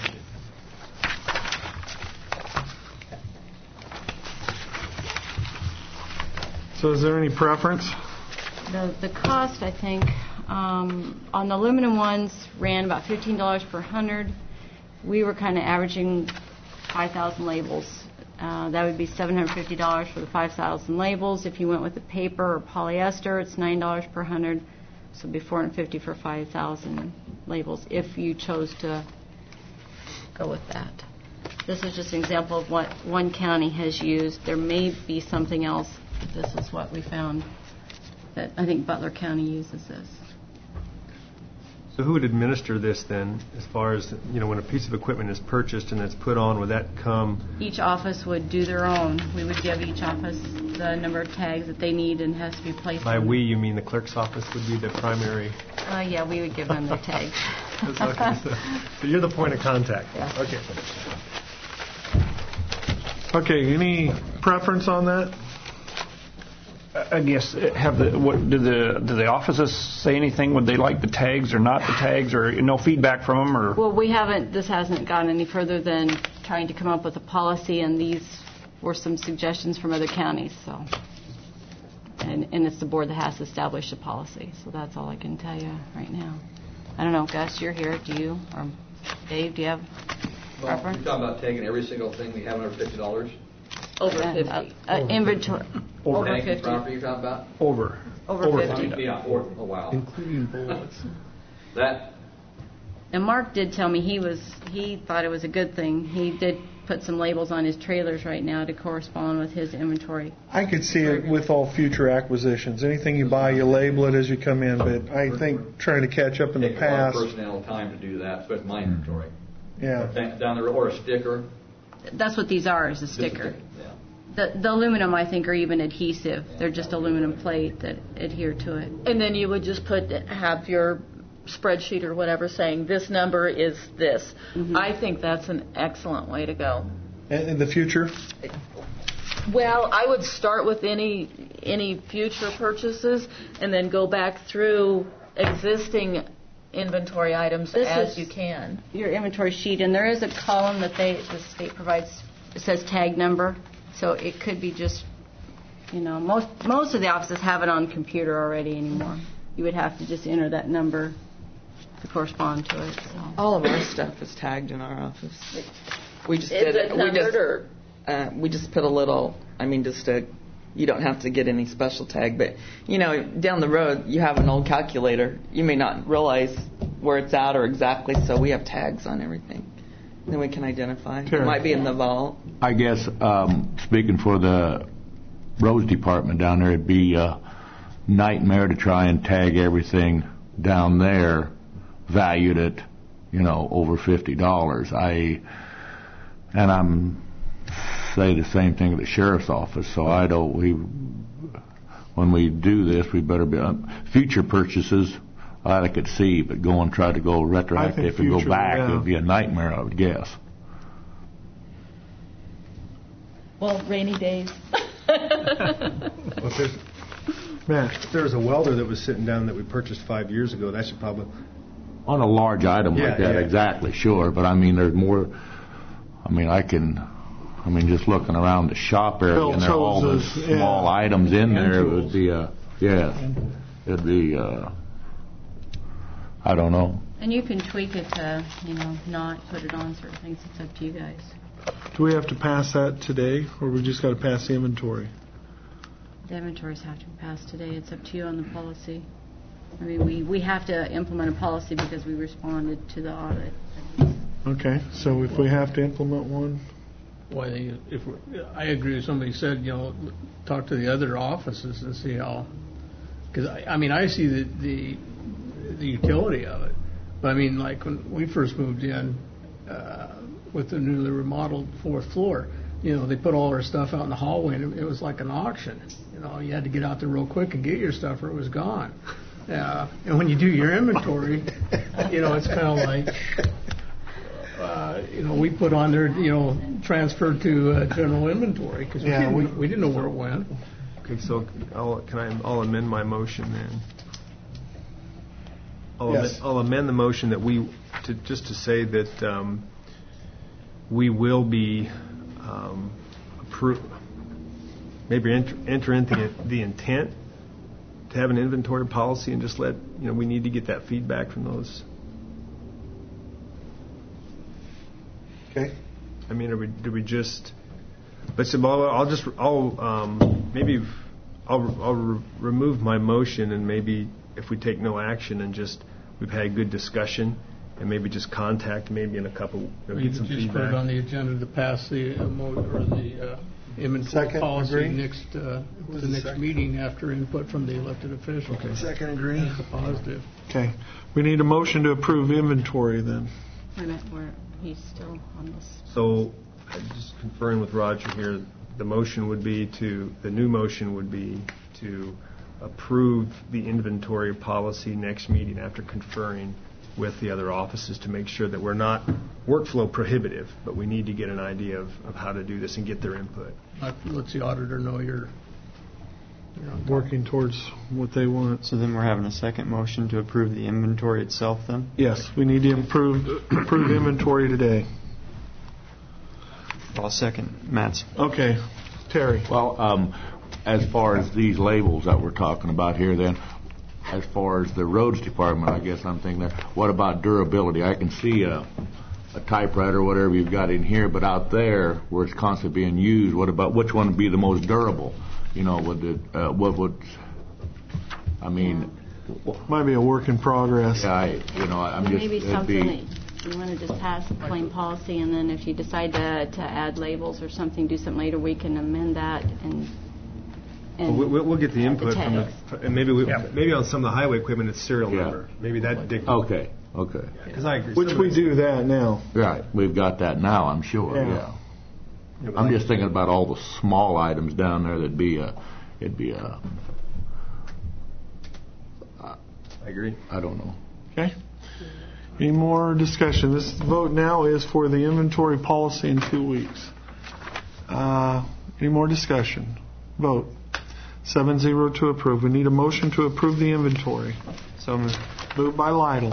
So is there any preference? The cost, I think, on the aluminum ones ran about $15 per 100. We were kind of averaging 5,000 labels. That would be $750 for the 5,000 labels. If you went with the paper or polyester, it's $9 per 100. So it'd be $450 for 5,000 labels if you chose to go with that. This is just an example of what one county has used. There may be something else. This is what we found that I think Butler County uses this. So who would administer this then, as far as, when a piece of equipment is purchased and it's put on, would that come? Each office would do their own. We would give each office the number of tags that they need and has to be placed. By we, you mean the clerk's office would be the primary? Yeah, we would give them their tags. So you're the point of contact. Yeah. Okay. Okay, any preference on that? I guess do the offices say anything? Would they like the tags or not the tags, or no feedback from them? Or well, we haven't. This hasn't gone any further than trying to come up with a policy, and these were some suggestions from other counties. So, and it's the board that has to establish a policy. So that's all I can tell you right now. I don't know, Gus, you're here. Do you or Dave? Do you have preference? You're talking about taking every single thing we have under $50. Over 50. Inventory. Over 50. Property you're talking about? Over 50. Yeah, oh wow. Including bullets. That. And Mark did tell me he thought it was a good thing. He did put some labels on his trailers right now to correspond with his inventory. I could see it with all future acquisitions. Anything you buy, you label it as you come in. But I think trying to catch up in the past. Takes a lot of personnel time to do that, especially my inventory. Yeah. Down the road, or a sticker. That's what these are, is a sticker. Yeah. The aluminum, I think, are even adhesive. They're just aluminum plate that adhere to it. And then you would just have your spreadsheet or whatever saying this number is this. Mm-hmm. I think that's an excellent way to go. And in the future? Well, I would start with any future purchases and then go back through existing inventory items as you can. Your inventory sheet, and there is a column that the state provides. It says tag number, so it could be just, most of the offices have it on computer already anymore. You would have to just enter that number to correspond to it. So. All of our stuff is tagged in our office. We just did it. We just put a little. You don't have to get any special tag, but down the road you have an old calculator. You may not realize where it's at or exactly, so we have tags on everything. Then we can identify. Sure. It might be in the vault. I guess speaking for the roads department down there, it'd be a nightmare to try and tag everything down there, valued at over $50. I'm say the same thing at the sheriff's office. So when we do this, we better be future purchases. I could see, but try to go retroactive and go back, it would be a nightmare, I would guess. Well, rainy days. If there's a welder that was sitting down that we purchased 5 years ago, that should probably... On a large item like that, exactly, sure. But there's more... just looking around the shop area, and there are all those small items in there, it would be a... Yeah. It'd be, I don't know. And you can tweak it to, not put it on certain things. It's up to you guys. Do we have to pass that today, or we just got to pass the inventory? The inventories have to be passed today. It's up to you on the policy. I mean, we have to implement a policy because we responded to the audit. Okay, so if we have to implement one? Well, I agree with somebody said, talk to the other offices and see how, because I see the utility of it. But I mean, like when we first moved in with the newly remodeled 4th floor, they put all our stuff out in the hallway, and it was like an auction. You had to get out there real quick and get your stuff, or it was gone. And when you do your inventory, it's kind of like, we put on there, transferred to general inventory because we didn't know where it went. Okay, so I'll amend my motion then. I'll amend the motion that to say that we will be maybe enter into the intent to have an inventory policy and just let we need to get that feedback from those. Okay. I mean, do we just? But I'll remove my motion, and maybe if we take no action and just we've had a good discussion, and maybe just contact maybe in a couple, get some just feedback. put it on the agenda to pass the inventory policy the next meeting after input from the elected officials. Okay. Second, agree. That's a positive. Okay. We need a motion to approve inventory then. Wait a minute, he's still on this. So, just conferring with Roger here, the new motion would be to approve the inventory policy next meeting after conferring with the other offices to make sure that we're not workflow prohibitive, but we need to get an idea of how to do this and get their input. Let the auditor know you're working towards what they want. So then we're having a second motion to approve the inventory itself then? Yes, we need to approve inventory today. I'll second Matt's. Okay. Terry. Well, as far as these labels that we're talking about here then, as far as the roads department, I guess I'm thinking there, what about durability? I can see a typewriter or whatever you've got in here, but out there where it's constantly being used, what about which one would be the most durable? Might be a work in progress. I'm just maybe something that you want to just pass a plain policy, and then if you decide to add labels or something, do something later, we can amend that and we'll get the input from and maybe on some of the highway equipment it's serial number. Maybe that dictates. Okay. Because I agree. Which we do that now. Right, we've got that now, I'm sure. Yeah. I'm just thinking about all the small items down there. It'd be a. I agree. I don't know. Okay. Any more discussion? This vote now is for the inventory policy in 2 weeks. Any more discussion? Vote. 7-0 to approve. We need a motion to approve the inventory. So moved. Moved by Lytle.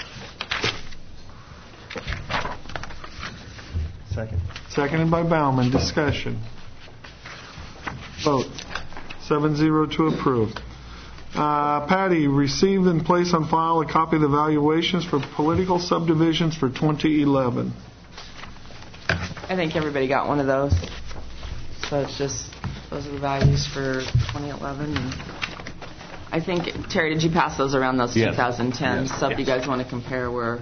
Second. Seconded by Bauman. Discussion. Vote. 7-0 to approve. Patty, receive and place on file a copy of the valuations for political subdivisions for 2011. I think everybody got one of those. So it's just, those are the values for 2011. And I think, Terry, did you pass those around, those 2010? Yes. So if you guys want to compare where...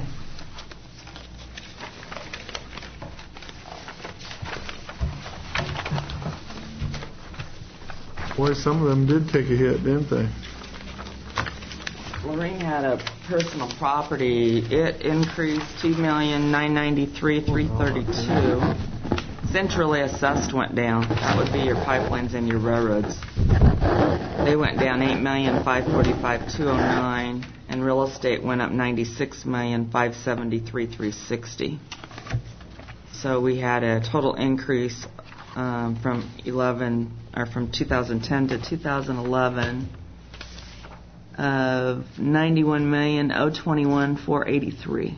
Boy, some of them did take a hit, didn't they? Lorraine had a personal property. It increased $2,993,332. Centrally assessed went down. That would be your pipelines and your railroads. They went down $8,545,209, and real estate went up $96,573,360. So we had a total increase from 2010 to 2011 of $91,021,483.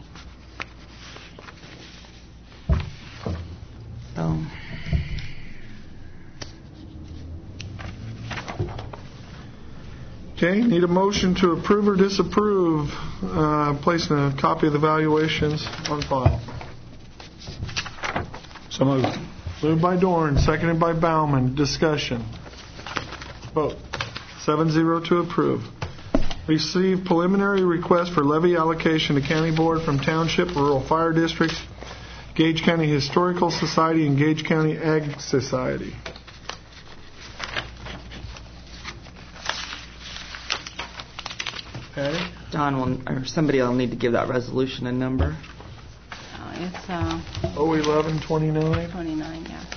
So Okay, need a motion to approve or disapprove placing a copy of the valuations on file. So moved. Moved by Dorn, seconded by Bauman. Discussion. Vote. 7-0 to approve. Receive preliminary request for levy allocation to County Board from Township Rural Fire Districts, Gage County Historical Society, and Gage County Ag Society. Patty? Don will, or somebody will need to give that resolution a number. It's 01129? 29, yeah.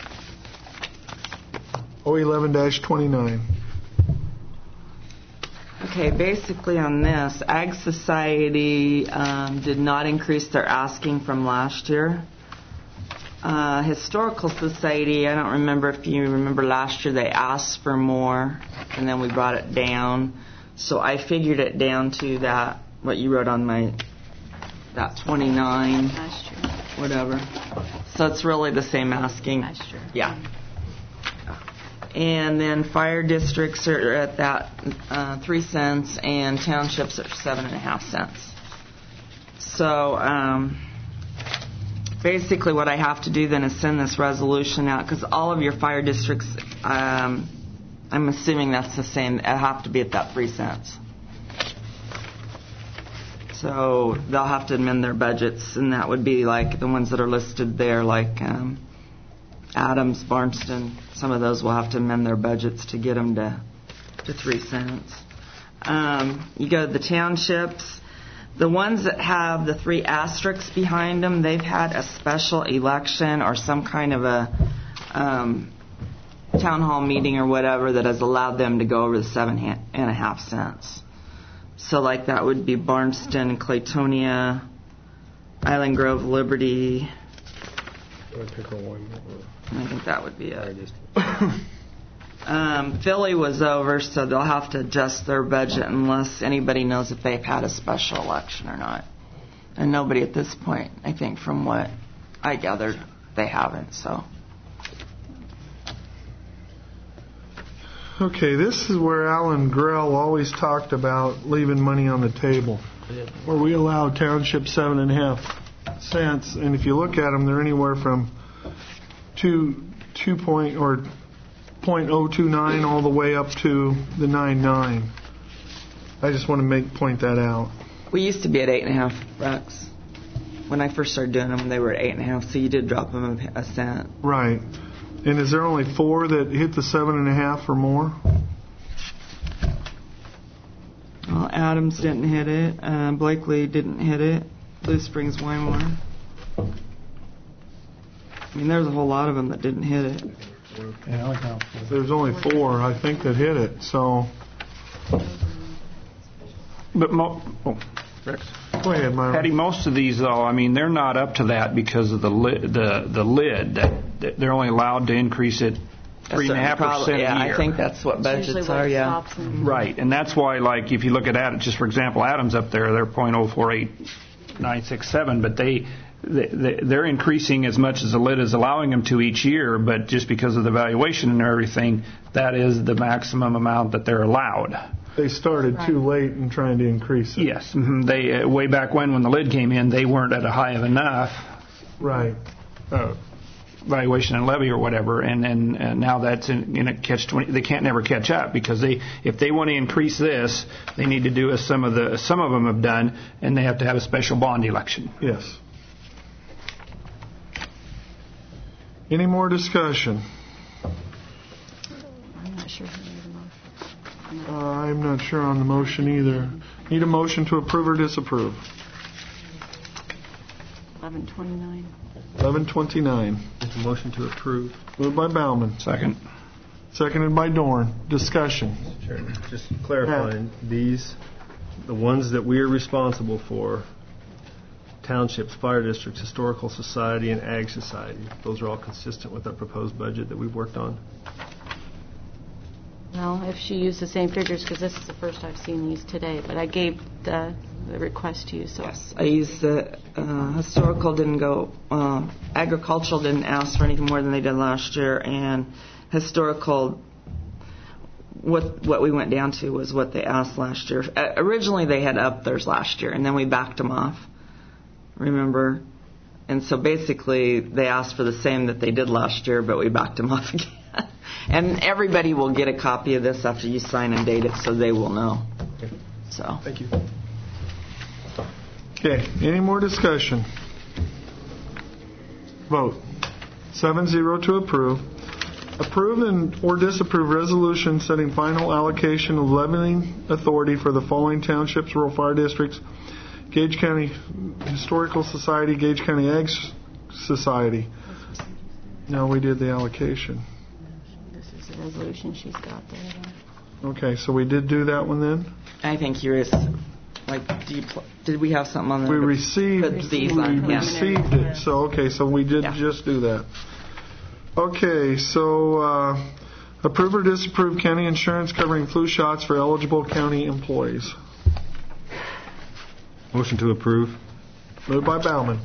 011-29. Okay, basically on this, Ag Society did not increase their asking from last year. Historical Society, I don't remember if you remember last year they asked for more, and then we brought it down. So I figured it down to that, what you wrote on that 29, whatever. So it's really the same asking. Last year. Yeah. And then fire districts are at that 3 cents, and townships are 7.5 cents. So basically what I have to do then is send this resolution out, because all of your fire districts, I'm assuming that's the same. It'll have to be at that 3 cents. So they'll have to amend their budgets, and that would be like the ones that are listed there, like Adams, Barnston. Some of those will have to amend their budgets to get them to 3 cents. You go to the townships. The ones that have the 3 asterisks behind them, they've had a special election or some kind of a town hall meeting or whatever that has allowed them to go over the 7.5 cents. So like that would be Barnston, Claytonia, Island Grove, Liberty. I think that would be it. Philly was over, so they'll have to adjust their budget unless anybody knows if they've had a special election or not. And nobody at this point, I think from what I gathered, they haven't, so... Okay, this is where Alan Grell always talked about leaving money on the table, where we allow township 7.5 cents, and if you look at them, they're anywhere from 0.029 all the way up to the 9.9. I just want to point that out. We used to be at 8.5 bucks. When I first started doing them, they were at 8.5, so you did drop them a cent. Right. And is there only 4 that hit the 7.5 or more? Well, Adams didn't hit it. Blakely didn't hit it. Blue Springs, Wymore. I mean, there's a whole lot of them that didn't hit it. There's only 4, I think, that hit it. So, But Rex. Go ahead, Myron. Patty, most of these, though, I mean, they're not up to that because of the lid. That they're only allowed to increase it 3.5% a year. Yeah, I think that's what budgets are. Yeah. Right, and that's why, like, if you look at Adams, just for example, Adams up there, they're 0.048967, but they're increasing as much as the lid is allowing them to each year, but just because of the valuation and everything, that is the maximum amount that they're allowed. They started too late in trying to increase it. Yes, they way back when the lid came in, they weren't at a high of enough. Right. Valuation and levy or whatever, and now that's in a catch-20. They can't never catch up because if they want to increase this, they need to do as some of them have done, and they have to have a special bond election. Yes. Any more discussion? I'm not sure who made the motion. I'm not sure on the motion either. Need a motion to approve or disapprove? 1129. 1129. Motion to approve. Moved by Bauman. Second. Seconded by Dorn. Discussion. Sure. Just clarifying, the ones that we are responsible for, townships, fire districts, historical society, and ag society, those are all consistent with our proposed budget that we've worked on. Well, if she used the same figures, because this is the first I've seen these today, but I gave the request to you. So. Yes, I used the historical didn't go, agricultural didn't ask for anything more than they did last year, and historical what we went down to was what they asked last year. Originally, they had upped theirs last year, and then we backed them off. Remember? And so basically, they asked for the same that they did last year, but we backed them off again. And everybody will get a copy of this after you sign and date it, so they will know. Okay. So. Thank you. Okay, any more discussion? Vote. 7-0 to approve. Approve or disapprove resolution setting final allocation of levying authority for the following townships, rural fire districts: Gage County Historical Society, Gage County Ag Society. No, we did the allocation. This is the resolution she's got there. Okay, so we did do that one then? I think you're did we have something on there? We received it. So, okay, so we did just do that. Okay, so approve or disapprove county insurance covering flu shots for eligible county employees. Motion to approve. Moved by Bauman.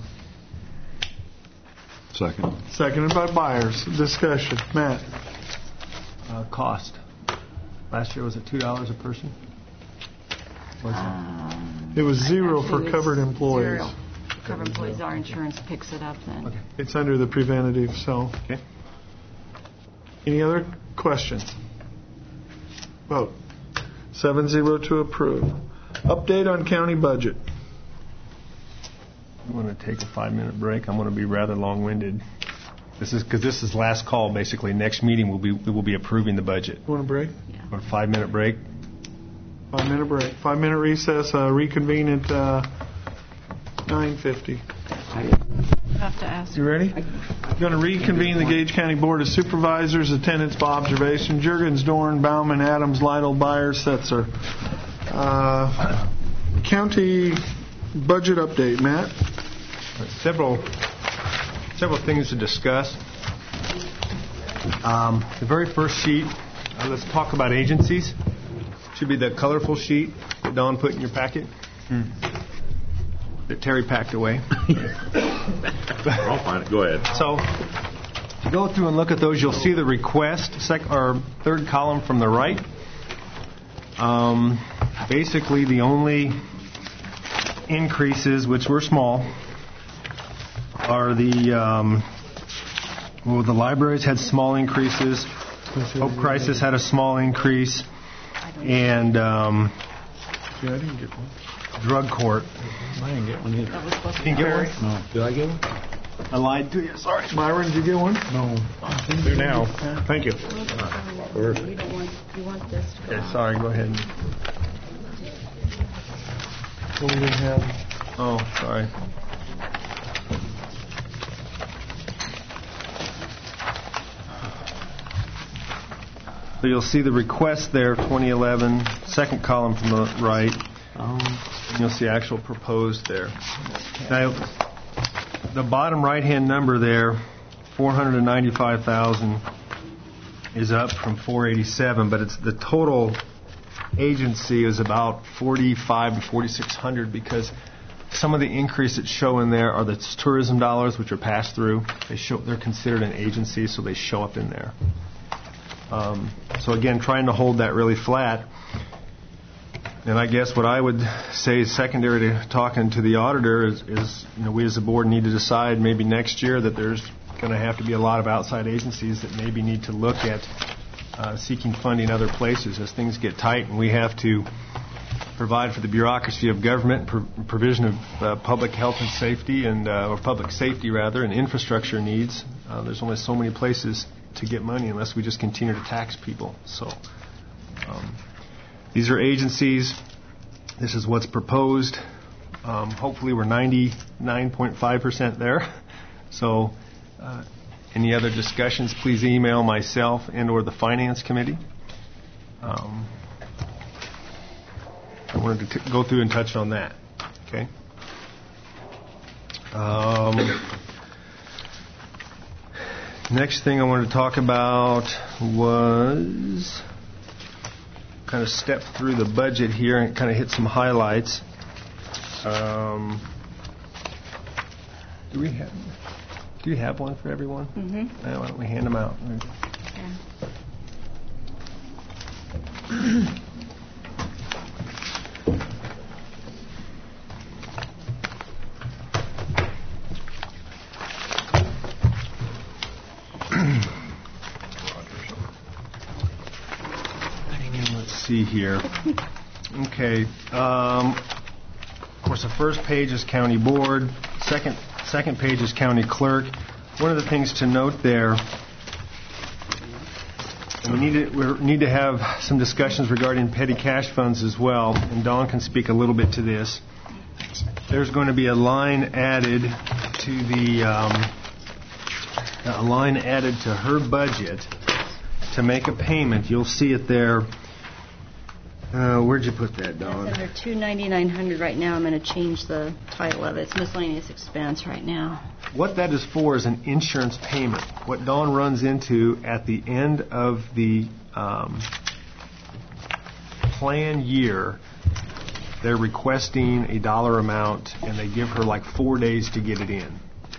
Second. Seconded by Byers. Discussion. Matt. Cost. Last year was it $2 a person? It was zero for covered employees. Zero. Covered employees, our insurance picks it up then. Okay. It's under the preventative, so. Okay. Any other questions? Vote. 7-0 to approve. Update on county budget. I'm going to take a 5-minute break. I'm going to be rather long-winded. This is last call. Basically, next meeting we will be approving the budget. You want a break? Yeah. Want a 5-minute break? 5-minute break. 5-minute recess. Reconvene at 9:50. Have to ask. You ready? Going to reconvene the Gage County Board of Supervisors. Attendance by observation: Juergens, Dorn, Bauman, Adams, Lytle, Byers, Setzer. County budget update, Matt. Several things to discuss. The very first sheet, let's talk about agencies. Should be the colorful sheet that Dawn put in your packet. That Terry packed away. I'll find it. Go ahead. So, if you go through and look at those, you'll see the request, third column from the right. Basically, the only increases, which were small, are the libraries had small increases. Hope Crisis had a small increase, and I didn't get one. Drug court. I didn't get one either. You didn't get one? No. Did I get one? I lied to you. Sorry. Byron, did you get one? No. Do now. Thank you. You want this to go Okay, sorry. Go ahead. What do we have? Oh, sorry. So you'll see the request there, 2011, second column from the right. And you'll see actual proposed there. Now, the bottom right-hand number there, 495,000, is up from 487, but it's the total agency is about 4,500 to 4,600 because some of the increase that's showing there are the tourism dollars, which are passed through. They're considered an agency, so they show up in there. So again, trying to hold that really flat. And I guess what I would say is secondary to talking to the auditor is we as a board need to decide maybe next year that there's going to have to be a lot of outside agencies that maybe need to look at seeking funding other places as things get tight and we have to provide for the bureaucracy of government, provision of public health and safety or public safety rather, and infrastructure needs. There's only so many places to get money unless we just continue to tax people. So these are agencies. This is what's proposed. Hopefully we're 99.5% there. So any other discussions, please email myself and or the Finance Committee. I wanted to go through and touch on that. Okay. Next thing I wanted to talk about was kind of step through the budget here and kind of hit some highlights. Do you have one for everyone? Mm-hmm. Why don't we hand them out? Let's see here. Okay. Of course, the first page is county board. Second page is county clerk. One of the things to note there, we need to have some discussions regarding petty cash funds as well, and Dawn can speak a little bit to this. There's going to be a line added to her budget to make a payment. You'll see it there. Where'd you put that, Dawn? It's under 29900 right now. I'm going to change the title of it. It's miscellaneous expense right now. What that is for is an insurance payment. What Dawn runs into at the end of the plan year, they're requesting a dollar amount, and they give her like 4 days to get it in.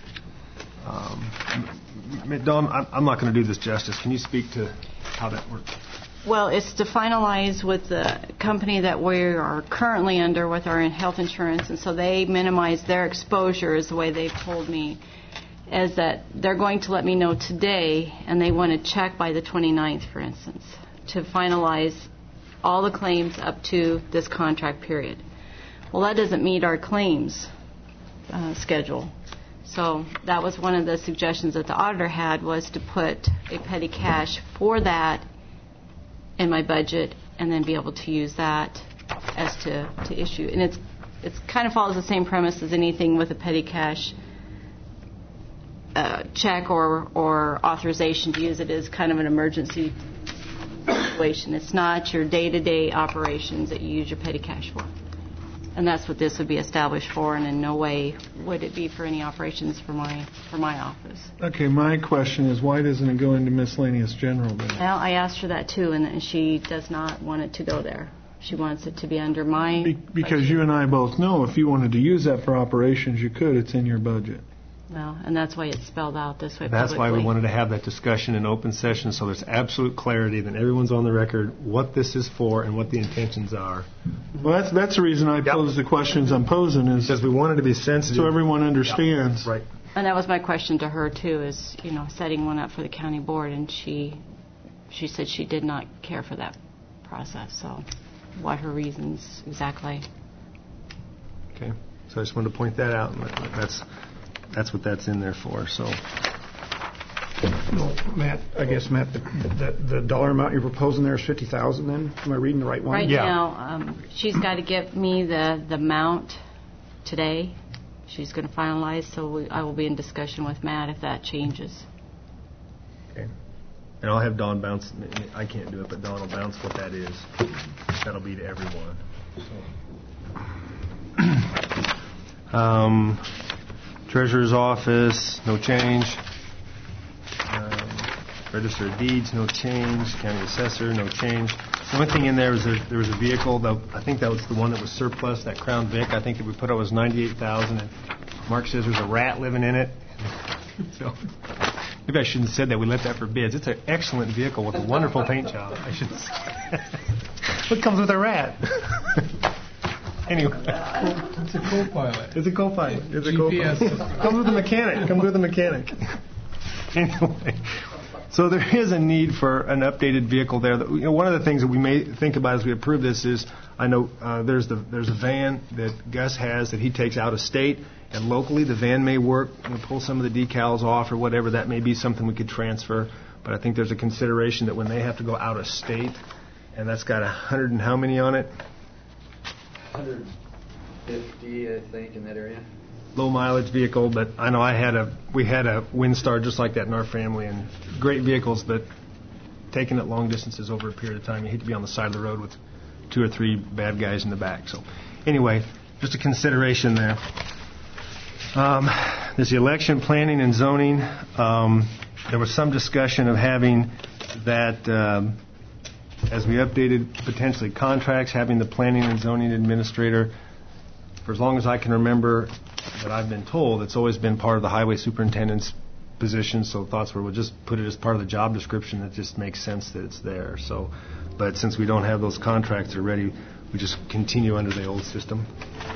Dawn, I'm not going to do this justice. Can you speak to how that works? Well, it's to finalize with the company that we are currently under with our health insurance, and so they minimize their exposure is the way they've told me, is that they're going to let me know today, and they want to check by the 29th, for instance, to finalize all the claims up to this contract period. Well, that doesn't meet our claims schedule. So that was one of the suggestions that the auditor had, was to put a petty cash for that in my budget, and then be able to use that as to issue. And it's kind of follows the same premise as anything with a petty cash check or authorization to use it as kind of an emergency situation. It's not your day-to-day operations that you use your petty cash for. And that's what this would be established for, and in no way would it be for any operations for my office. Okay, my question is, why doesn't it go into miscellaneous general then? Well, I asked her that too, and she does not want it to go there. She wants it to be under my Because you and I both know if you wanted to use that for operations, you could. It's in your budget. Well, and that's why it's spelled out this way. That's publicly. why we wanted to have that discussion in open session, so there's absolute clarity, that everyone's on the record what this is for and what the intentions are. Well, that's the reason I pose the questions I'm posing, is because we wanted to be sensitive, so everyone understands. Right. And that was my question to her too, is setting one up for the county board, and she said she did not care for that process. So, what her reasons exactly? Okay. So I just wanted to point that out. That's what that's in there for. So, Matt, the dollar amount you're proposing there is $50,000. Then, am I reading the right one? Right now, she's got to give me the amount today. She's going to finalize, so I will be in discussion with Matt if that changes. Okay. And I'll have Dawn bounce. I can't do it, but Dawn will bounce what that is. That'll be to everyone. So. Treasurer's office, no change. Register of deeds, no change. County assessor, no change. The only thing in there is there was a vehicle. I think that was the one that was surplus, that Crown Vic. I think that we put out was $98,000. And Mark says there's a rat living in it. So maybe I shouldn't have said that. We let that for bids. It's an excellent vehicle with a wonderful paint job. I shouldn't say that. What comes with a rat? Anyway. It's a co-pilot. It's a co-pilot. It's GPS. A co-pilot. Comes with a mechanic. Anyway. So there is a need for an updated vehicle there. One of the things that we may think about as we approve this is, I know there's a van that Gus has that he takes out of state, and locally the van may work, pull some of the decals off or whatever. That may be something we could transfer. But I think there's a consideration that when they have to go out of state, and that's got 100 and how many on it? 150, I think, in that area. Low mileage vehicle, but I know we had a Windstar just like that in our family, and great vehicles, but taking it long distances over a period of time, you hate to be on the side of the road with 2 or 3 bad guys in the back. So anyway, just a consideration there. There's the election planning and zoning. There was some discussion of having that, as we updated potentially contracts, having the planning and zoning administrator, for as long as I can remember that I've been told, it's always been part of the highway superintendent's positions, so thoughts were we'll just put it as part of the job description. It just makes sense that it's there. So, but since we don't have those contracts that are ready, we just continue under the old system.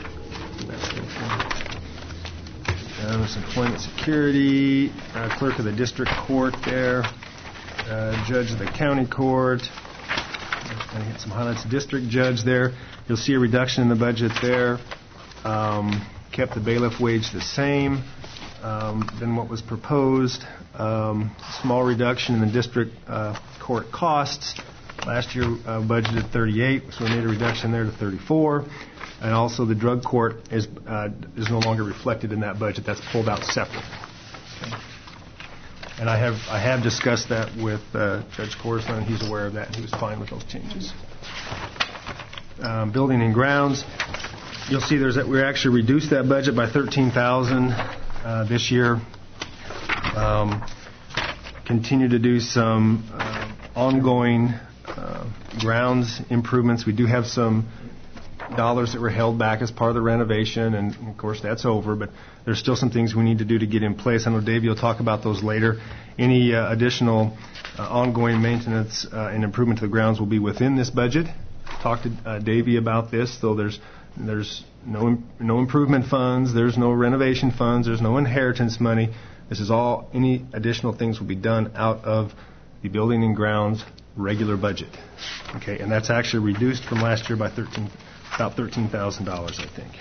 Employment security, clerk of the district court there, judge of the county court. Going to get some highlights. District judge there. You'll see a reduction in the budget there. Kept the bailiff wage the same than what was proposed. Small reduction in the district court costs. Last year budgeted 38, so we made a reduction there to 34. And also the drug court is no longer reflected in that budget. That's pulled out separate. Okay. And I have discussed that with Judge Korsland. He's aware of that, and he was fine with those changes. Building and grounds. You'll see we actually reduced that budget by $13,000 this year. Continue to do some ongoing grounds improvements. We do have some dollars that were held back as part of the renovation, and of course that's over, but there's still some things we need to do to get in place. I know Davey will talk about those later. Any additional ongoing maintenance and improvement to the grounds will be within this budget. Talk to Davey about this, though there's no improvement funds, there's no renovation funds, there's no inheritance money. This is all, any additional things will be done out of the building and grounds regular budget. Okay, and that's actually reduced from last year by about $13,000, I think.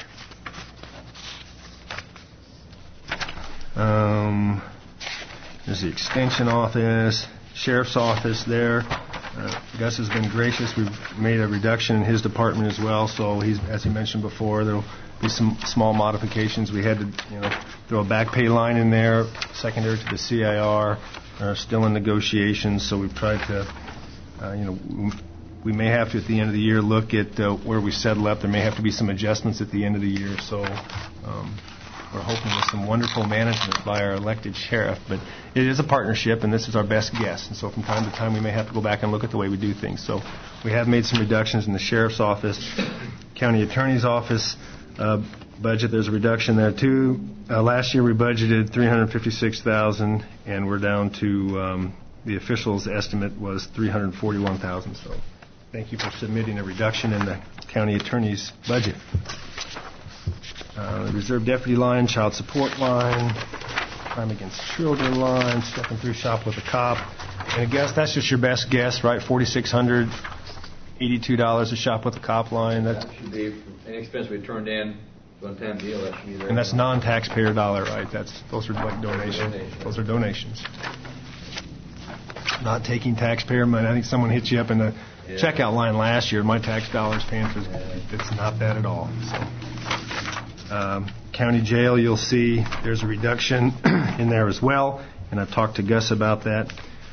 There's the extension office, sheriff's office there. Gus has been gracious. We've made a reduction in his department as well. So as he mentioned before, there'll be some small modifications. We had to, throw a back pay line in there, secondary to the CIR. Still in negotiations. So we've tried to, we may have to, at the end of the year, look at where we settle up. There may have to be some adjustments at the end of the year. So we're hoping with some wonderful management by our elected sheriff. But it is a partnership, and this is our best guess. And so from time to time, we may have to go back and look at the way we do things. So we have made some reductions in the sheriff's office, county attorney's office budget. There's a reduction there, too. Last year, we budgeted $356,000, and we're down to the official's estimate was $341,000. So thank you for submitting a reduction in the county attorney's budget. The reserve deputy line, child support line, crime against children line, stepping through shop with a cop. And I guess that's just your best guess, right? $4,682 a shop with a cop line. That should be any expense we turned in. One-time deal, that should be there. And that's non-taxpayer dollar, right? Those are like donations. Those are donations. Not taking taxpayer money. I think someone hit you up in the checkout line last year. My tax dollars paying for it's not that at all. So, county jail, you'll see there's a reduction in there as well, and I've talked to Gus about that.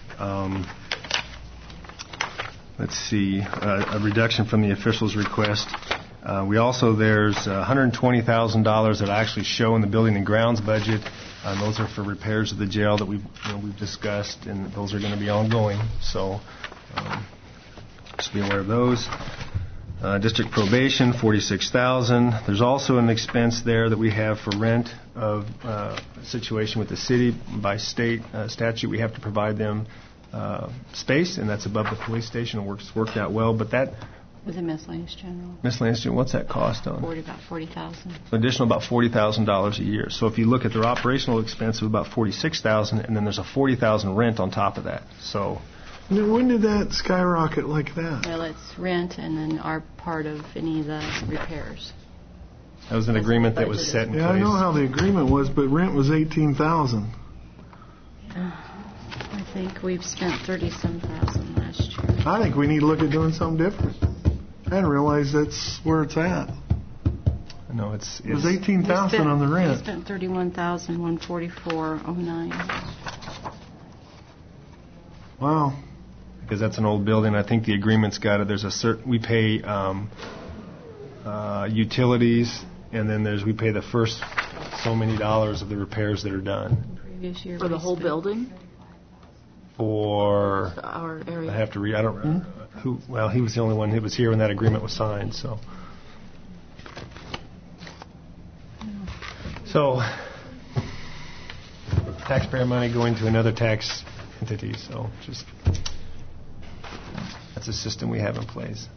Let's see, a reduction from the official's request. There's $120,000 that actually show in the building and grounds budget. Those are for repairs of the jail that we've discussed, and those are going to be ongoing. So just be aware of those. District probation, $46,000. There's also an expense there that we have for rent of a situation with the city. By state statute, we have to provide them space, and that's above the police station. It's worked out well, but that. Was it miscellaneous general? Miscellaneous general, what's that cost on? About $40,000. Additional about $40,000 a year. So if you look at their operational expense of about $46,000, and then there's a $40,000 rent on top of that. So. When did that skyrocket like that? Well, it's rent and then our part of any of the repairs. That was an agreement that was set in place. Yeah, I know how the agreement was, but rent was $18,000. I think we've spent $37,000 last year. I think we need to look at doing something different. I didn't realize that's where it's at. No, it was $18,000 on the rent. We spent $31,144.09. Wow. Because that's an old building. I think the agreement's got it. There's we pay utilities, and then we pay the first so many dollars of the repairs that are done. Previous year for the whole building. For our area. I have to read. I don't know who. Well, he was the only one who was here when that agreement was signed. So taxpayer money going to another tax entity. So just that's a system we have in place.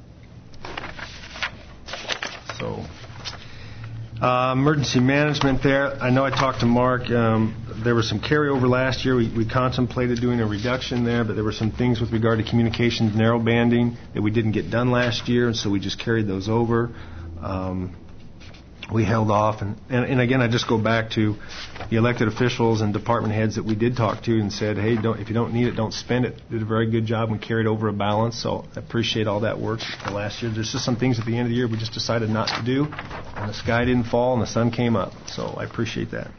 So emergency management there. I know I talked to Mark. There was some carryover last year. We contemplated doing a reduction there, but there were some things with regard to communications narrowbanding that we didn't get done last year, and so we just carried those over. We held off, and again, I just go back to the elected officials and department heads that we did talk to and said, hey, if you don't need it, don't spend it. Did a very good job and carried over a balance, so I appreciate all that work for last year. There's just some things at the end of the year we just decided not to do, and the sky didn't fall and the sun came up, so I appreciate that.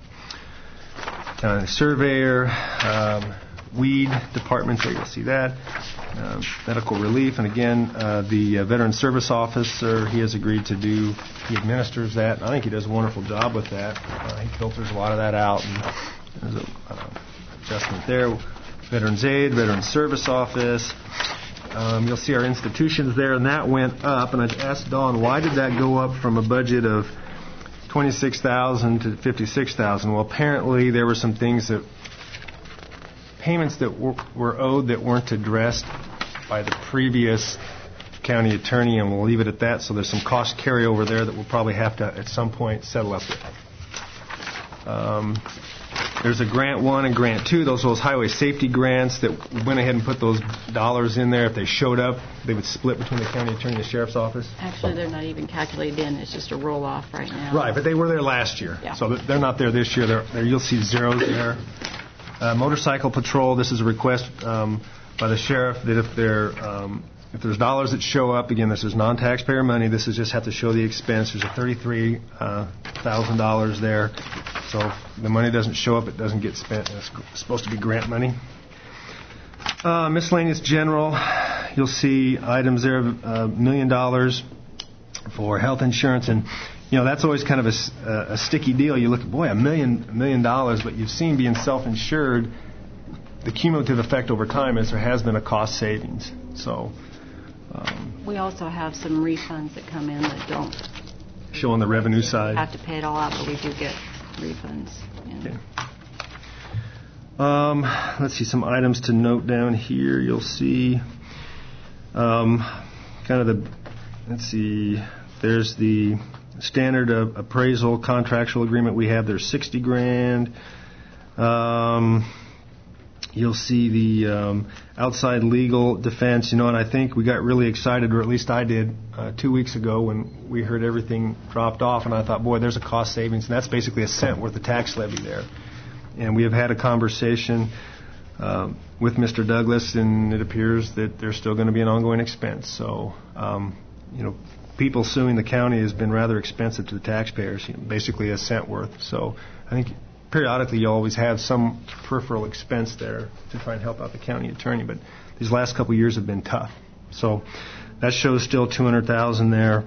Surveyor, weed department, there you'll see that. Medical relief, and again, the Veteran Service Officer, he has agreed to do, he administers that. I think he does a wonderful job with that. He filters a lot of that out, and there's an adjustment there. Veterans Aid, Veteran Service Office. You'll see our institutions there, and that went up, and I asked Dawn, why did that go up from a budget of $26,000 to $56,000? Well, apparently there were some things that payments that were owed that weren't addressed by the previous county attorney, and we'll leave it at that. So there's some cost carryover there that we'll probably have to at some point settle up with. There's a Grant 1 and Grant 2. Those are those highway safety grants that we went ahead and put those dollars in there. If they showed up, they would split between the county attorney and the sheriff's office. Actually, they're not even calculated in. It's just a roll-off right now. Right, but they were there last year. Yeah. So they're not there this year. They're you'll see zeros there. Motorcycle patrol, this is a request by the sheriff that if there's dollars that show up, again, this is non-taxpayer money, this is just have to show the expense. There's a $33,000 there. So if the money doesn't show up, it doesn't get spent. It's supposed to be grant money. Miscellaneous general, you'll see items there of $1 million for health insurance, and that's always kind of a sticky deal. You look at, boy, $1 million, but you've seen being self-insured, the cumulative effect over time is there has been a cost savings. So we also have some refunds that come in that don't show on the revenue side. Have to pay it all out, but we do get refunds. Okay. Let's see some items to note down here. You'll see there's the standard appraisal contractual agreement we have. There's $60,000. You'll see the outside legal defense, and I think we got really excited, or at least I did, 2 weeks ago when we heard everything dropped off, and I thought, boy, there's a cost savings, and that's basically a cent worth of tax levy there. And we have had a conversation with Mr. Douglas, and it appears that there's still going to be an ongoing expense. So, people suing the county has been rather expensive to the taxpayers, basically a cent worth. So I think periodically you always have some peripheral expense there to try and help out the county attorney, but these last couple of years have been tough. So that shows still $200,000 there.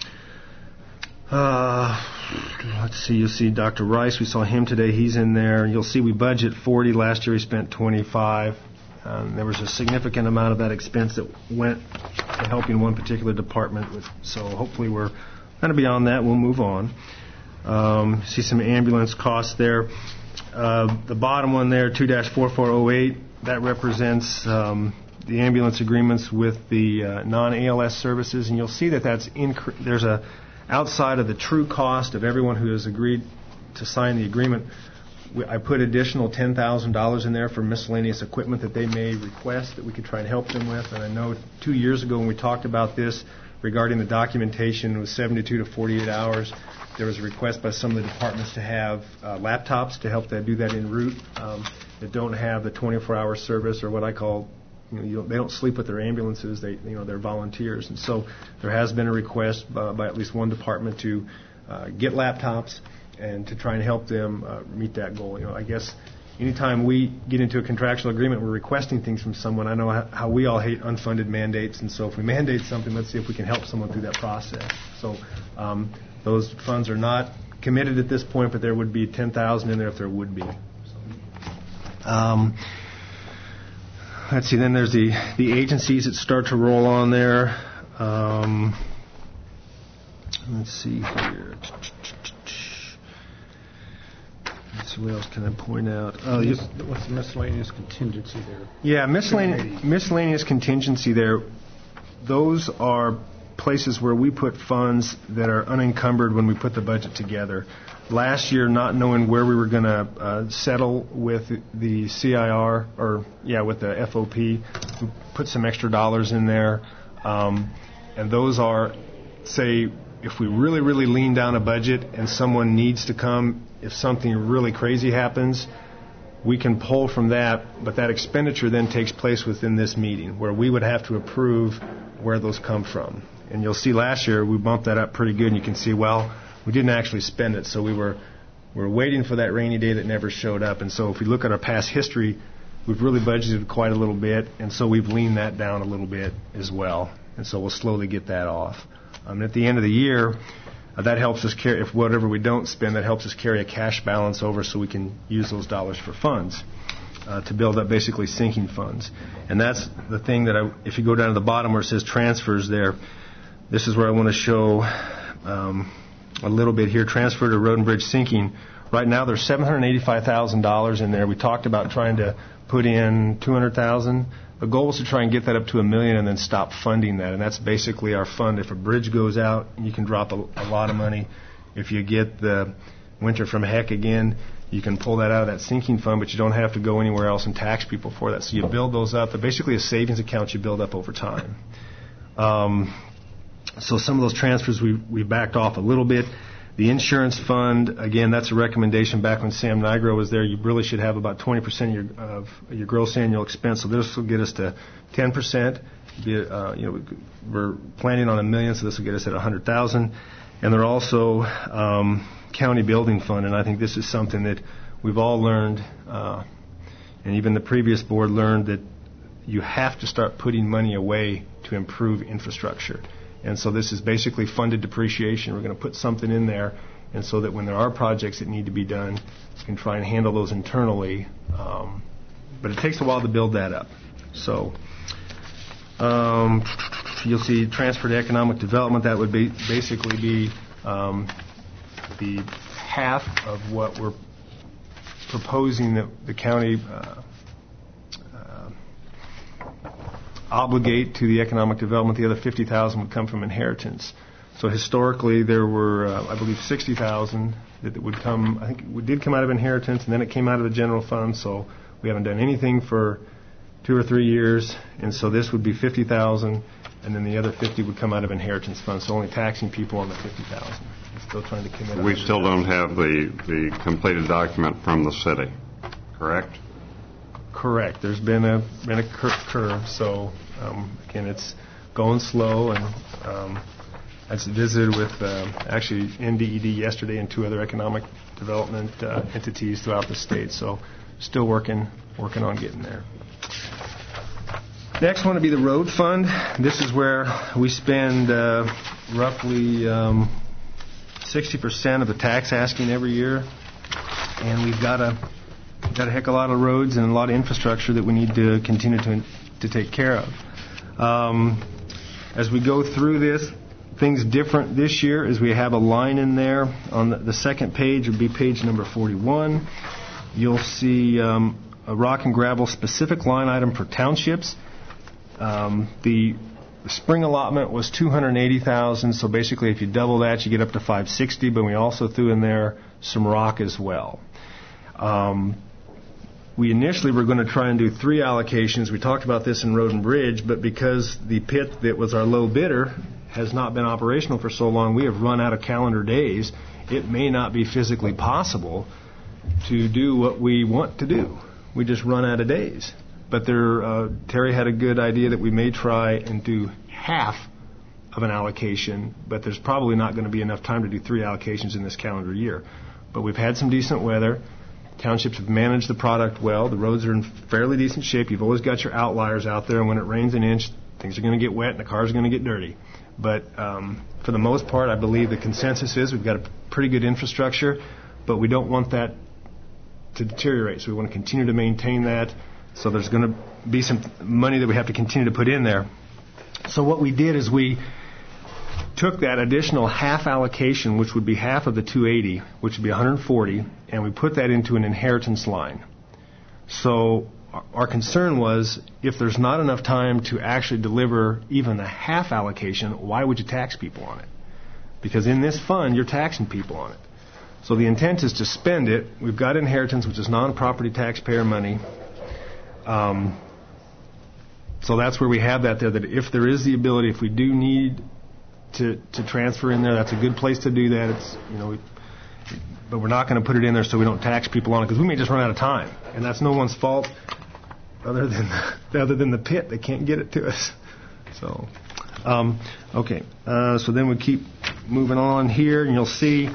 Let's see, you'll see Dr. Rice, we saw him today, he's in there. You'll see we budget $40, last year we spent $25. There was a significant amount of that expense that went to helping one particular department, so hopefully we're kind of beyond that, we'll move on. See some ambulance costs there. The bottom one there, 2-4408, that represents the ambulance agreements with the non-ALS services, and you'll see that there's a outside of the true cost of everyone who has agreed to sign the agreement. I put additional $10,000 in there for miscellaneous equipment that they may request that we could try and help them with. And I know 2 years ago when we talked about this regarding the documentation, it was 72 to 48 hours. There was a request by some of the departments to have laptops to help them do that en route that don't have the 24-hour service, or what I call, they don't sleep with their ambulances. They're volunteers, and so there has been a request by at least one department to get laptops and to try and help them meet that goal. I guess anytime we get into a contractual agreement, we're requesting things from someone. I know how we all hate unfunded mandates, and so if we mandate something, let's see if we can help someone through that process. So those funds are not committed at this point, but there would be $10,000 in there if there would be. Let's see, then there's the agencies that start to roll on there. Let's see here. see, what else can I point out? What's the miscellaneous contingency there? Yeah, miscellaneous contingency there. Those are places where we put funds that are unencumbered when we put the budget together. Last year, not knowing where we were going to settle with the CIR, with the FOP, we put some extra dollars in there. And those are, say, if we really, really lean down a budget and someone needs to come, if something really crazy happens, we can pull from that, but that expenditure then takes place within this meeting, where we would have to approve where those come from. And you'll see last year we bumped that up pretty good, and you can see, well, we didn't actually spend it, so we were waiting for that rainy day that never showed up. And so if we look at our past history, we've really budgeted quite a little bit, and so we've leaned that down a little bit as well. And so we'll slowly get that off. At the end of the year, that helps us carry, if whatever we don't spend, that helps us carry a cash balance over so we can use those dollars for funds to build up basically sinking funds. And that's the thing that if you go down to the bottom where it says transfers there, this is where I want to show a little bit here. Transfer to road and bridge sinking. Right now there's $785,000 in there. We talked about trying to put in $200,000. The goal is to try and get that up to $1 million and then stop funding that. And that's basically our fund. If a bridge goes out, you can drop a lot of money. If you get the winter from heck again, you can pull that out of that sinking fund, but you don't have to go anywhere else and tax people for that. So you build those up. They're basically a savings account you build up over time. So some of those transfers we backed off a little bit. The insurance fund, again, that's a recommendation back when Sam Nigro was there. You really should have about 20% of your gross annual expense. So this will get us to 10%. We're planning on $1 million, so this will get us at $100,000. And they're also county building fund, and I think this is something that we've all learned, and even the previous board learned, that you have to start putting money away to improve infrastructure. And so this is basically funded depreciation. We're going to put something in there, and so that when there are projects that need to be done, we can try and handle those internally. But it takes a while to build that up. So you'll see transfer to economic development. That would basically be the half of what we're proposing that the county obligate to the economic development. The other $50,000 would come from inheritance. So historically, there were, I believe, $60,000 that would come. I think it did come out of inheritance, and then it came out of the general fund. So we haven't done anything for 2 or 3 years, and so this would be $50,000, and then the other $50,000 would come out of inheritance fund. So only taxing people on the $50,000. Still trying to commit. We still don't have the completed document from the city, correct? Correct. There's been a curve. So again, it's going slow, and I visited with actually NDED yesterday and 2 other economic development entities throughout the state. So still working on getting there. Next one would be the road fund. This is where we spend roughly 60% of the tax asking every year, and we've got a heck of a lot of roads and a lot of infrastructure that we need to continue to take care of. As we go through this, things different this year is we have a line in there on the second page would be page number 41. You'll see a rock and gravel specific line item for townships. The spring allotment was $280,000, so basically if you double that, you get up to $560,000, but we also threw in there some rock as well. We initially were going to try and do 3 allocations. We talked about this in Road and Bridge, but because the pit that was our low bidder has not been operational for so long, we have run out of calendar days. It may not be physically possible to do what we want to do. We just run out of days. But Terry had a good idea that we may try and do half of an allocation, but there's probably not going to be enough time to do 3 allocations in this calendar year. But we've had some decent weather. Townships have managed the product well. The roads are in fairly decent shape. You've always got your outliers out there, and when it rains an inch, things are going to get wet and the cars are going to get dirty. But for the most part, I believe the consensus is we've got a pretty good infrastructure, but we don't want that to deteriorate. So we want to continue to maintain that. So there's going to be some money that we have to continue to put in there. So what we did is we took that additional half allocation, which would be half of the 280, which would be 140, and we put that into an inheritance line. So our concern was, if there's not enough time to actually deliver even a half allocation, why would you tax people on it? Because in this fund, you're taxing people on it. So the intent is to spend it. We've got inheritance, which is non-property taxpayer money. So that's where we have that there, that if there is the ability, if we do need to transfer in there, that's a good place to do that. It's, but we're not going to put it in there so we don't tax people on it, because we may just run out of time, and that's no one's fault other than the pit. They can't get it to us. So, okay. So then we keep moving on here, and you'll see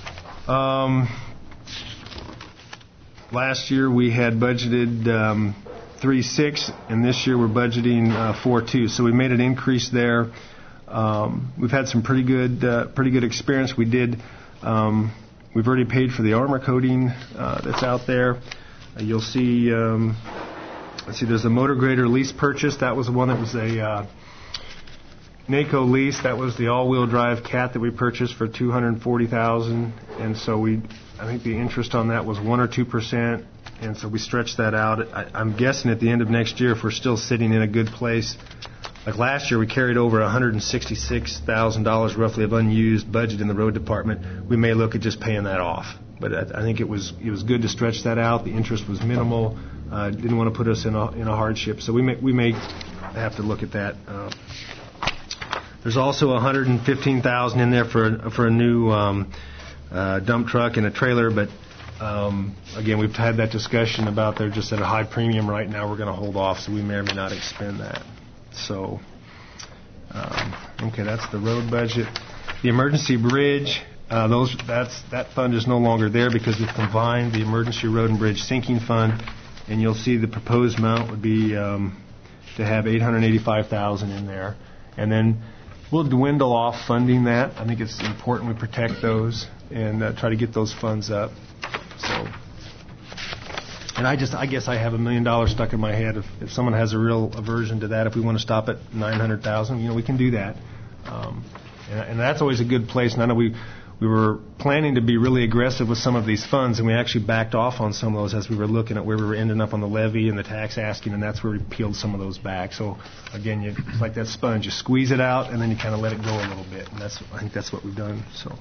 last year we had budgeted 3.6, and this year we're budgeting 4.2. So we made an increase there. We've had some pretty good experience. We've already paid for the armor coating that's out there. You'll see. Let's see. There's a motor grader lease purchase. That was the one that was a NACO lease. That was the all-wheel drive Cat that we purchased for $240,000, and so I think the interest on that was 1 or 2%, and so we stretched that out. I'm guessing at the end of next year, if we're still sitting in a good place. Like last year, we carried over $166,000 roughly of unused budget in the road department. We may look at just paying that off, but I think it was good to stretch that out. The interest was minimal. Didn't want to put us in a hardship, so we may have to look at that. There's also $115,000 in there for a new dump truck and a trailer, but again, we've had that discussion about they're just at a high premium right now. We're going to hold off, so we may or may not expend that. So, okay, that's the road budget. The emergency bridge, that fund is no longer there because we've combined the emergency road and bridge sinking fund, and you'll see the proposed amount would be to have $885,000 in there, and then we'll dwindle off funding that. I think it's important we protect those and try to get those funds up. So. And I guess I have $1 million stuck in my head. If someone has a real aversion to that, if we want to stop at $900,000, we can do that. And that's always a good place. And I know we were planning to be really aggressive with some of these funds, and we actually backed off on some of those as we were looking at where we were ending up on the levy and the tax asking, and that's where we peeled some of those back. So again, it's like that sponge. You squeeze it out, and then you kind of let it go a little bit. And I think that's what we've done. So.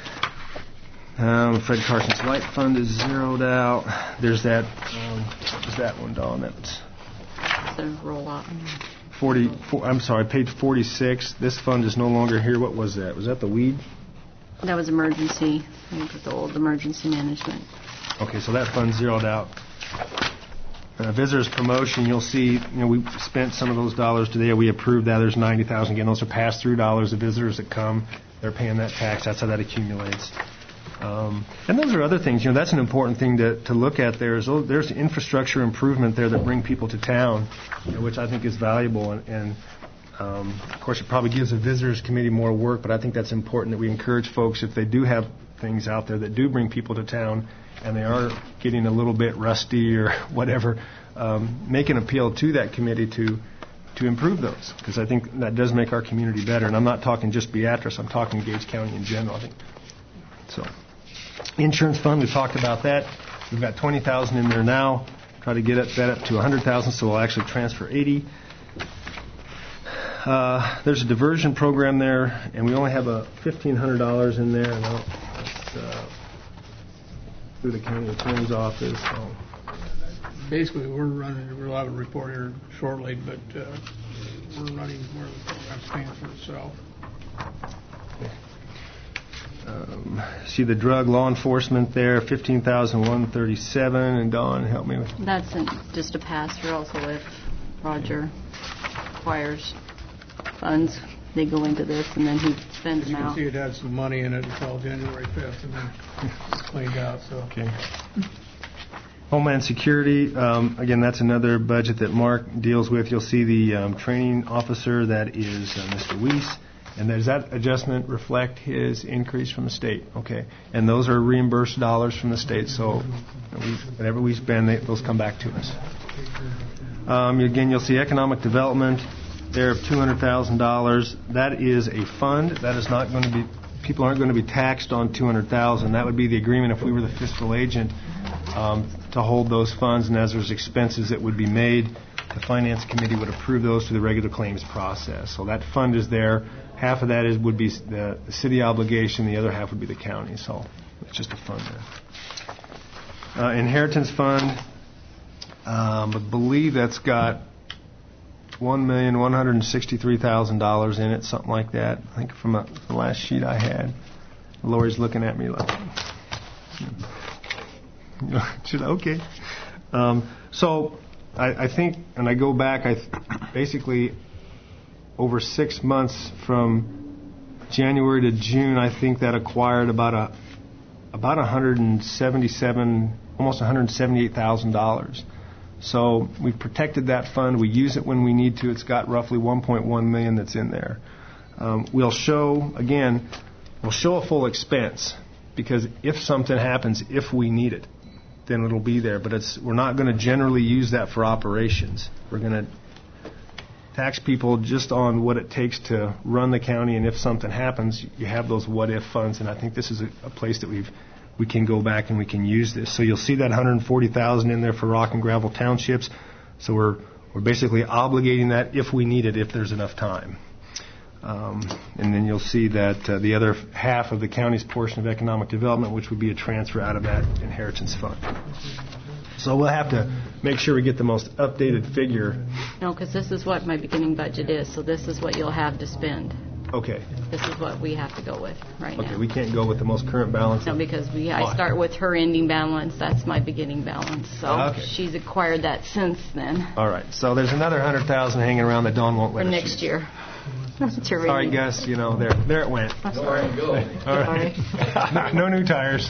Fred Carson's light fund is zeroed out. There's that. What was that one, Dawn? That's the roll out. 44. I'm sorry, page 46. This fund is no longer here. What was that? Was that the weed? That was emergency. I think with the old emergency management. Okay, so that fund's zeroed out. Visitors promotion. You'll see. We spent some of those dollars today. We approved that. There's $90,000 again. Those are pass-through dollars. The visitors that come, they're paying that tax. That's how that accumulates. And those are other things. That's an important thing to look at. There's infrastructure improvement there that bring people to town, which I think is valuable. And of course, it probably gives the visitors committee more work. But I think that's important that we encourage folks, if they do have things out there that do bring people to town, and they are getting a little bit rusty or whatever, make an appeal to that committee to improve those, because I think that does make our community better. And I'm not talking just Beatrice. I'm talking Gates County in general, I think. So, insurance fund, we talked about that. We've got $20,000 in there now. Try to get that up to $100,000, so we'll actually transfer $80,000. There's a diversion program there, and we only have $1,500 in there. And it's through the county attorney's office. So. Basically, we'll have a report here shortly, but we're running where the program stands for itself. See the drug law enforcement there, $15,137, and Dawn, help me with that's just a pass-through. Also, if Roger acquires funds, they go into this, and then he spends them out. You can see it had some money in it until January 5th, and then it's cleaned out. So. Okay. Homeland Security, again, that's another budget that Mark deals with. You'll see the training officer, that is Mr. Weiss. And does that adjustment reflect his increase from the state? Okay. And those are reimbursed dollars from the state, so whatever we spend, those come back to us. Again, you'll see economic development. there of $200,000. That is a fund. That is not going to be, people aren't going to be taxed on $200,000. That would be the agreement if we were the fiscal agent to hold those funds, and as there's expenses that would be made, the Finance Committee would approve those through the regular claims process. So that fund is there. Half of that would be the city obligation. The other half would be the county. So it's just a fund there. Inheritance fund, I believe that's got $1,163,000 in it, something like that. I think from the last sheet I had. Lori's looking at me like, okay. So I think, and I go back, basically over 6 months from January to June, I think that acquired about $177, almost $178,000. So we've protected that fund. We use it when we need to. It's got roughly $1.1 million that's in there. We'll show a full expense, because if something happens, if we need it, then it'll be there. But we're not going to generally use that for operations. We're going to tax people just on what it takes to run the county, and if something happens, you have those what-if funds, and I think this is a place that we can go back and we can use this. So you'll see that $140,000 in there for rock and gravel townships. So we're basically obligating that if we need it, if there's enough time. And then you'll see that the other half of the county's portion of economic development, which would be a transfer out of that inheritance fund. So we'll have to make sure we get the most updated figure. No, because this is what my beginning budget is, so this is what you'll have to spend. Okay. This is what we have to go with now. Okay, we can't go with the most current balance? No, because I start with her ending balance. That's my beginning balance. So she's acquired that since then. All right. So there's another $100,000 hanging around that Dawn won't let us use. For next year. Sorry, Gus. There it went. Sorry. All right. No new tires.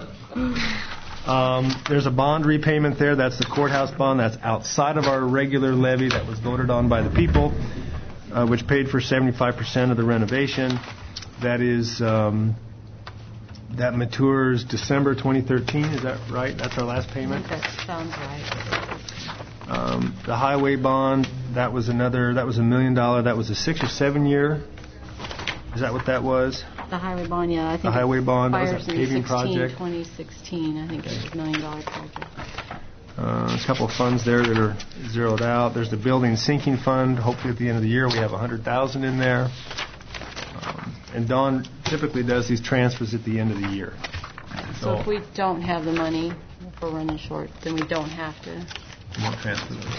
There's a bond repayment there. That's the courthouse bond. That's outside of our regular levy that was voted on by the people, which paid for 75% of the renovation. That is that matures December 2013. Is that right? That's our last payment. I think that sounds right. The highway bond, that was $1 million. That was a 6 or 7 year. Is that what that was? The highway bond, yeah. I think the highway bond, that was a paving 2016. I think it's a $1 million project. A couple of funds there that are zeroed out. There's the building sinking fund. Hopefully at the end of the year we have $100,000 in there. And Dawn typically does these transfers at the end of the year. So if we don't have the money, if we're running short, then we don't have to. We won't transfer those.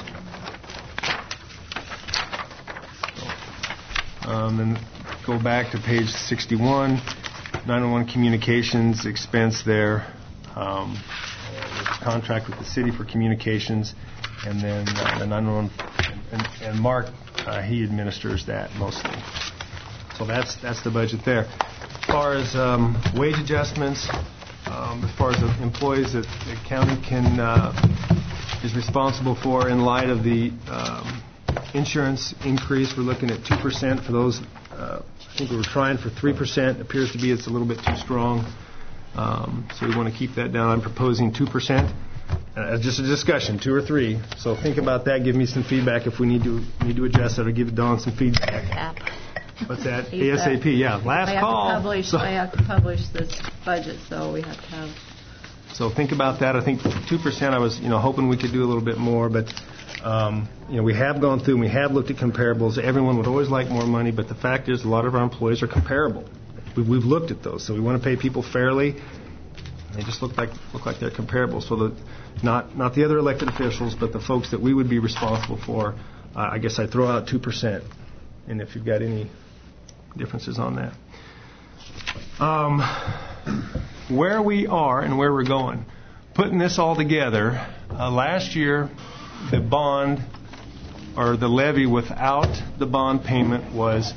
Then go back to page 61, 911 communications expense there. Contract with the city for communications, and then the 911, and Mark, he administers that mostly. So that's the budget there. As far as wage adjustments, as far as the employees that the county is responsible for in light of the insurance increase, we're looking at 2% for those. I think we were trying for 3%. It appears to be it's a little bit too strong. So we want to keep that down. I'm proposing 2%. Just a discussion, 2 or 3. So think about that. Give me some feedback if we need to adjust it, or give Dawn some feedback. What's that? ASAP. Yeah. Last call. I have to publish this budget, so we have to have. So think about that. I think 2%. I was hoping we could do a little bit more, but we have gone through and we have looked at comparables. Everyone would always like more money, but the fact is a lot of our employees are comparable. We've looked at those, so we want to pay people fairly. They just look like they're comparable. So not the other elected officials, but the folks that we would be responsible for. I guess I throw out 2%, and if you've got any differences on that. Where we are and where we're going. Putting this all together, last year the bond or the levy without the bond payment was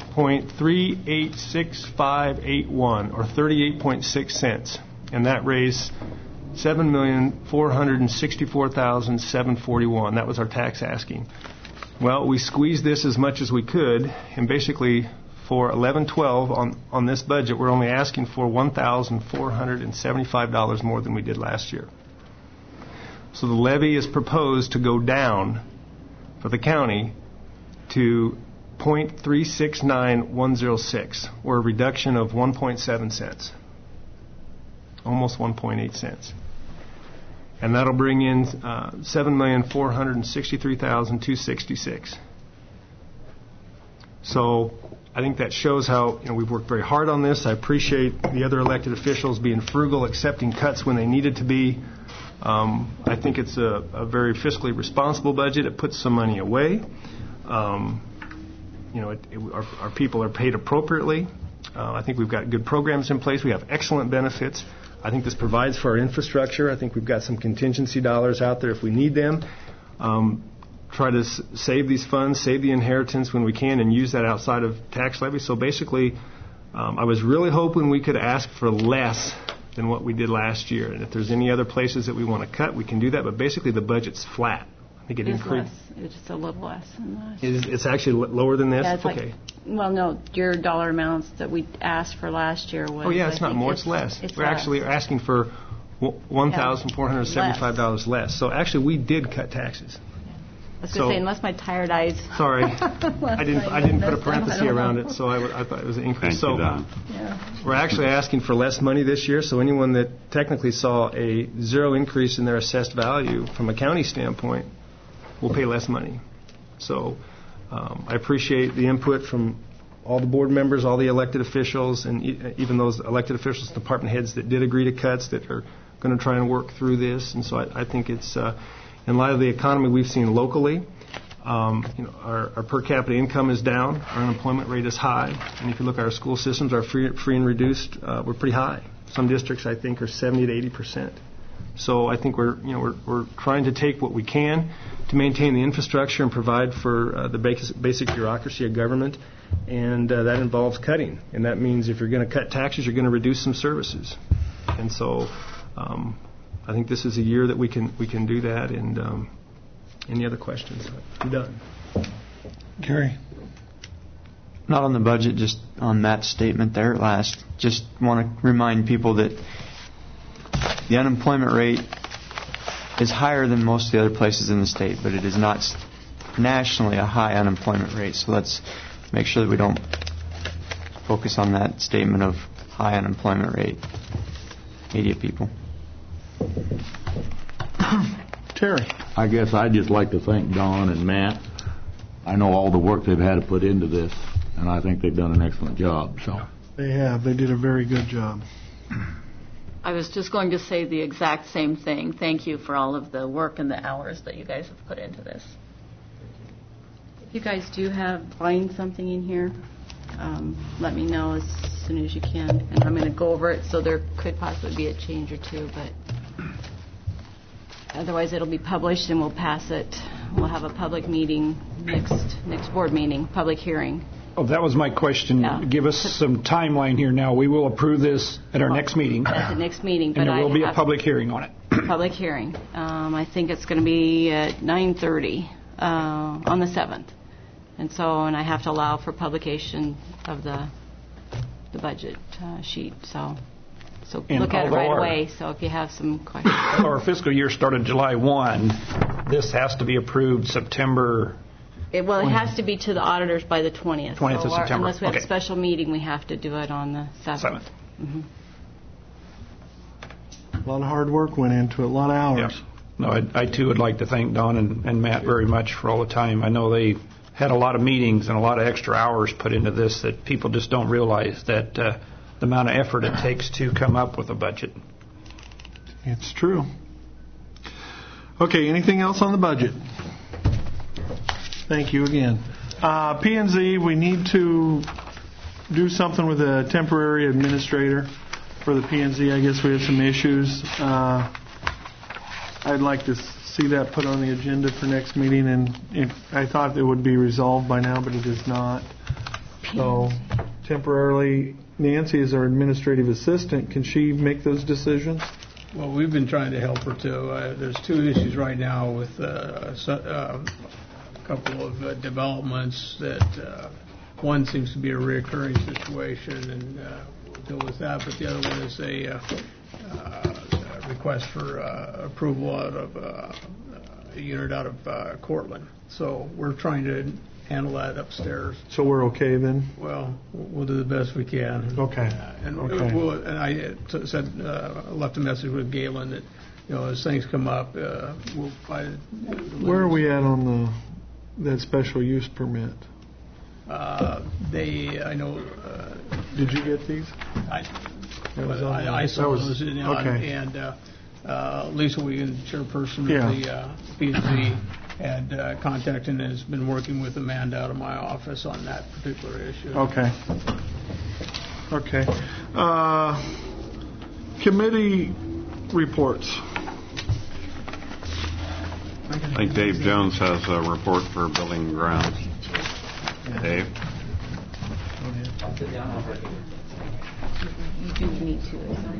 .386581 or 38.6 cents, and that raised $7,464,741. That was our tax asking. Well, we squeezed this as much as we could, and basically for 11-12 on this budget, we're only asking for $1,475 more than we did last year. So the levy is proposed to go down for the county to .369106, or a reduction of 1.7 cents, almost 1.8 cents. And that'll bring in $7,463,266. So I think that shows how we've worked very hard on this. I appreciate the other elected officials being frugal, accepting cuts when they needed to be. I think it's a very fiscally responsible budget. It puts some money away. Our people are paid appropriately. I think we've got good programs in place. We have excellent benefits. I think this provides for our infrastructure. I think we've got some contingency dollars out there if we need them. Try to save these funds, save the inheritance when we can, and use that outside of tax levy. So basically, I was really hoping we could ask for less than what we did last year. And if there's any other places that we want to cut, we can do that. But basically, the budget's flat. I think it increased. It's just a little less than that. It's actually lower than this? Yeah, it's okay. Well, no, your dollar amounts that we asked for last year was... Oh, yeah, it's not more, it's less. We're actually asking for $1,475 less. So actually, we did cut taxes. I was going to say, unless my tired eyes... Sorry. I didn't put a parenthesis around it, so I thought it was an increase. Thank you, Don. We're actually asking for less money this year, so anyone that technically saw a zero increase in their assessed value from a county standpoint will pay less money. So I appreciate the input from all the board members, all the elected officials, and even those elected officials, department heads that did agree to cuts that are going to try and work through this. And so I think it's... in light of the economy we've seen locally, our per capita income is down, our unemployment rate is high, and if you look at our school systems, our free and reduced, we're pretty high. Some districts, I think, are 70 to 80%. So I think we're trying to take what we can to maintain the infrastructure and provide for the basic bureaucracy of government, and that involves cutting. And that means if you're going to cut taxes, you're going to reduce some services. And so I think this is a year that we can do that. And any other questions? I'm done. Gary? Not on the budget, just on Matt's statement there last. Just want to remind people that the unemployment rate is higher than most of the other places in the state, but it is not nationally a high unemployment rate. So let's make sure that we don't focus on that statement of high unemployment rate. Idiot people. Terry. I guess I'd just like to thank Don and Matt. I know all the work they've had to put into this, and I think they've done an excellent job. So they have. They did a very good job. I was just going to say the exact same thing. Thank you for all of the work and the hours that you guys have put into this. If you guys do find something in here, let me know as soon as you can. And I'm going to go over it, so there could possibly be a change or two, but otherwise it'll be published and we'll pass it. We'll have a public meeting next board meeting, public hearing. Oh, that was my question. Yeah. Give us some timeline here now. We will approve this at our next meeting. At the next meeting. And there will be a public hearing on it. Public hearing. I think it's going to be at 9:30 on the 7th. And I have to allow for publication of the budget sheet. So look at it right away. So if you have some questions. Our fiscal year started July 1. This has to be approved September... It has to be to the auditors by the 20th. 20th of September. Unless we have a special meeting, we have to do it on the 7th. Mm-hmm. A lot of hard work went into it, a lot of hours. Yeah. No, I too would like to thank Don and Matt very much for all the time. I know they had a lot of meetings and a lot of extra hours put into this that people just don't realize that the amount of effort it takes to come up with a budget. It's true. Okay, anything else on the budget? Thank you again. P&Z, we need to do something with a temporary administrator for the P&Z. I guess we have some issues. I'd like to see that put on the agenda for next meeting, and I thought it would be resolved by now, but it is not. So temporarily, Nancy is our administrative assistant. Can she make those decisions? Well, we've been trying to help her too. There's two issues right now with a couple of developments that one seems to be a recurring situation, and we'll deal with that. But the other one is a request for approval out of a unit out of Cortland. So we're trying to handle that upstairs. So we're okay then? Well, we'll do the best we can. Okay. And I left a message with Galen that, as things come up, we'll find. Where are we at on that special use permit? I know. Did you get these? I saw those, okay. And Lisa Wiegand, chairperson of the P&Z, had contacted and has been working with Amanda out of my office on that particular issue. Okay. Committee reports. I think Dave Jones has a report for Building and Grounds. Dave? You do need to.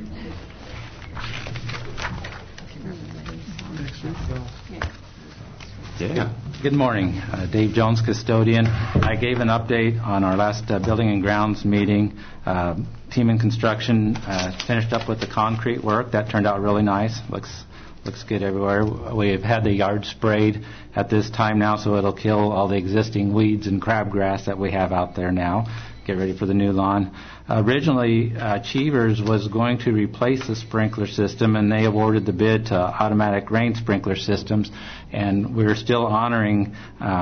Yeah. Good morning. Dave Jones, custodian. I gave an update on our last Building and Grounds meeting. Team in construction finished up with the concrete work. That turned out really nice. Looks good everywhere. We've had the yard sprayed at this time now, so it'll kill all the existing weeds and crabgrass that we have out there now. Get ready for the new lawn. Originally, Cheevers was going to replace the sprinkler system, and they awarded the bid to Automatic Rain Sprinkler Systems, and we're still honoring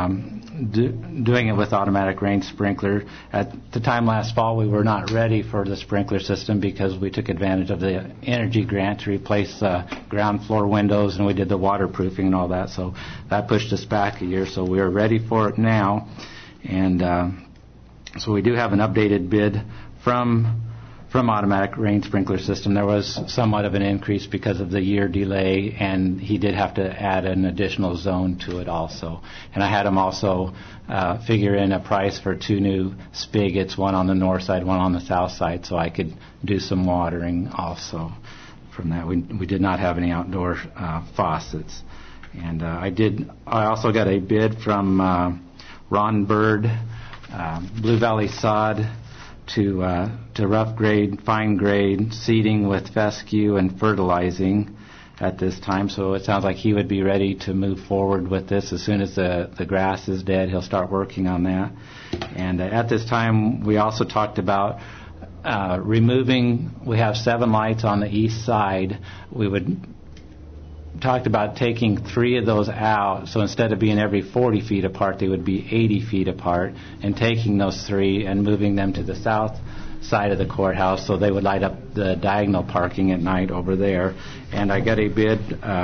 doing it with Automatic Rain Sprinkler. At the time last fall, we were not ready for the sprinkler system because we took advantage of the energy grant to replace ground floor windows, and we did the waterproofing and all that, so that pushed us back a year, so we're ready for it now. And so we do have an updated bid from Automatic Rain Sprinkler System. There was somewhat of an increase because of the year delay, and he did have to add an additional zone to it also. And I had him also figure in a price for 2 new spigots, one on the north side, one on the south side, so I could do some watering also from that. We did not have any outdoor faucets. And I also got a bid from Ron Bird, Blue Valley Sod, to rough grade, fine grade seeding with fescue and fertilizing at this time. So it sounds like he would be ready to move forward with this as soon as the grass is dead. He'll start working on that. And at this time, we also talked about removing. We have 7 lights on the east side. We talked about taking 3 of those out, so instead of being every 40 feet apart, they would be 80 feet apart, and taking those 3 and moving them to the south side of the courthouse so they would light up the diagonal parking at night over there. And I got a bid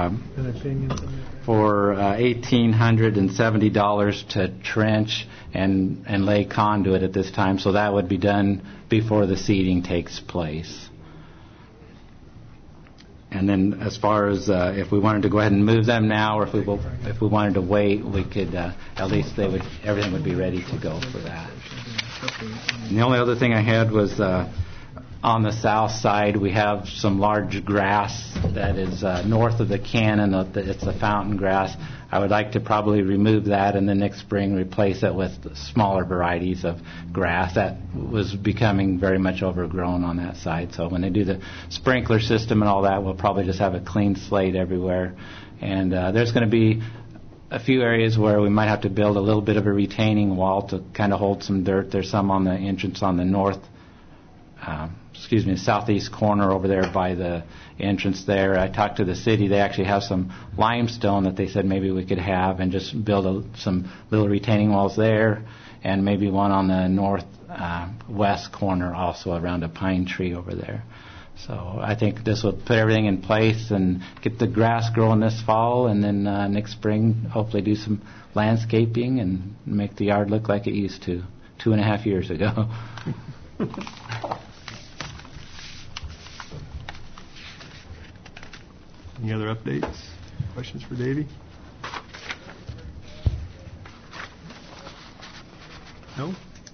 for $1,870 to trench and lay conduit at this time, so that would be done before the seeding takes place. And then as far as if we wanted to go ahead and move them now, or if we wanted to wait, we could at least everything would be ready to go for that. And the only other thing I had was on the south side we have some large grass that is north of the cannon. It's the fountain grass. I would like to probably remove that and then next spring replace it with smaller varieties of grass. That was becoming very much overgrown on that side. So when they do the sprinkler system and all that, we'll probably just have a clean slate everywhere. And there's going to be a few areas where we might have to build a little bit of a retaining wall to kind of hold some dirt. There's some on the entrance on the southeast corner over there by the entrance there. I talked to the city. They actually have some limestone that they said maybe we could have and just build some little retaining walls there, and maybe one on the northwest corner also around a pine tree over there. So I think this will put everything in place and get the grass growing this fall, and then next spring hopefully do some landscaping and make the yard look like it used to 2.5 years ago. Any other updates? Questions for Davey? No?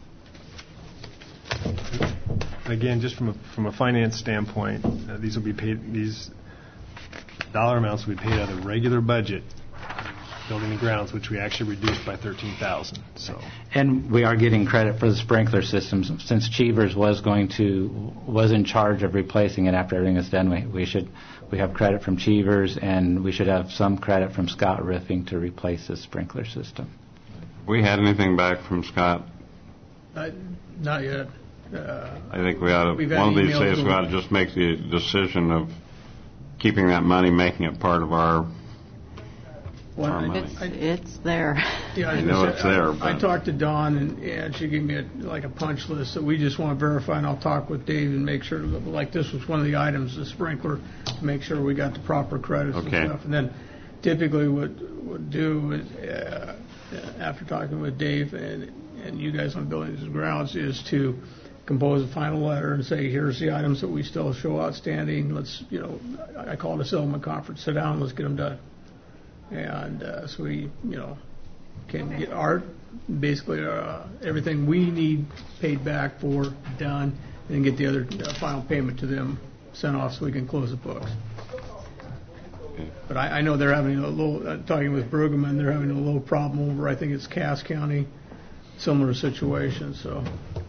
Again, just from a finance standpoint, these will be paid. These dollar amounts will be paid out of the regular budget, Building and Grounds, which we actually reduced by $13,000. So. And we are getting credit for the sprinkler systems since Cheevers was in charge of replacing it after everything is done. We have credit from Cheevers, and we should have some credit from Scott Roofing to replace the sprinkler system. We had anything back from Scott? Not yet. I think we ought to, We've had one of these emails days, we from- ought to just make the decision of keeping that money, making it part of our money. It's there. Yeah, I know it's there, I but talked to Dawn, and she gave me a punch list that we just want to verify, and I'll talk with Dave and make sure, like this was one of the items, the sprinkler, to make sure we got the proper credits Okay. and stuff. And then typically what we'll do is, after talking with Dave and you guys on Buildings and Grounds, is to compose a final letter and say, here's the items that we still show outstanding. Let's, I call it a settlement conference. Sit down, let's get them done. And so we, can get basically everything we need paid back for done, and get the other final payment to them sent off so we can close the books. But I know they're having a little, talking with Brueggemann, they're having a little problem over, I think it's Cass County, similar situation, so.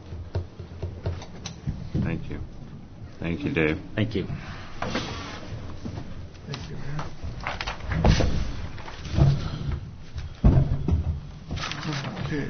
Thank you. Thank you, Dave. Thank you. Thank you, man. Okay.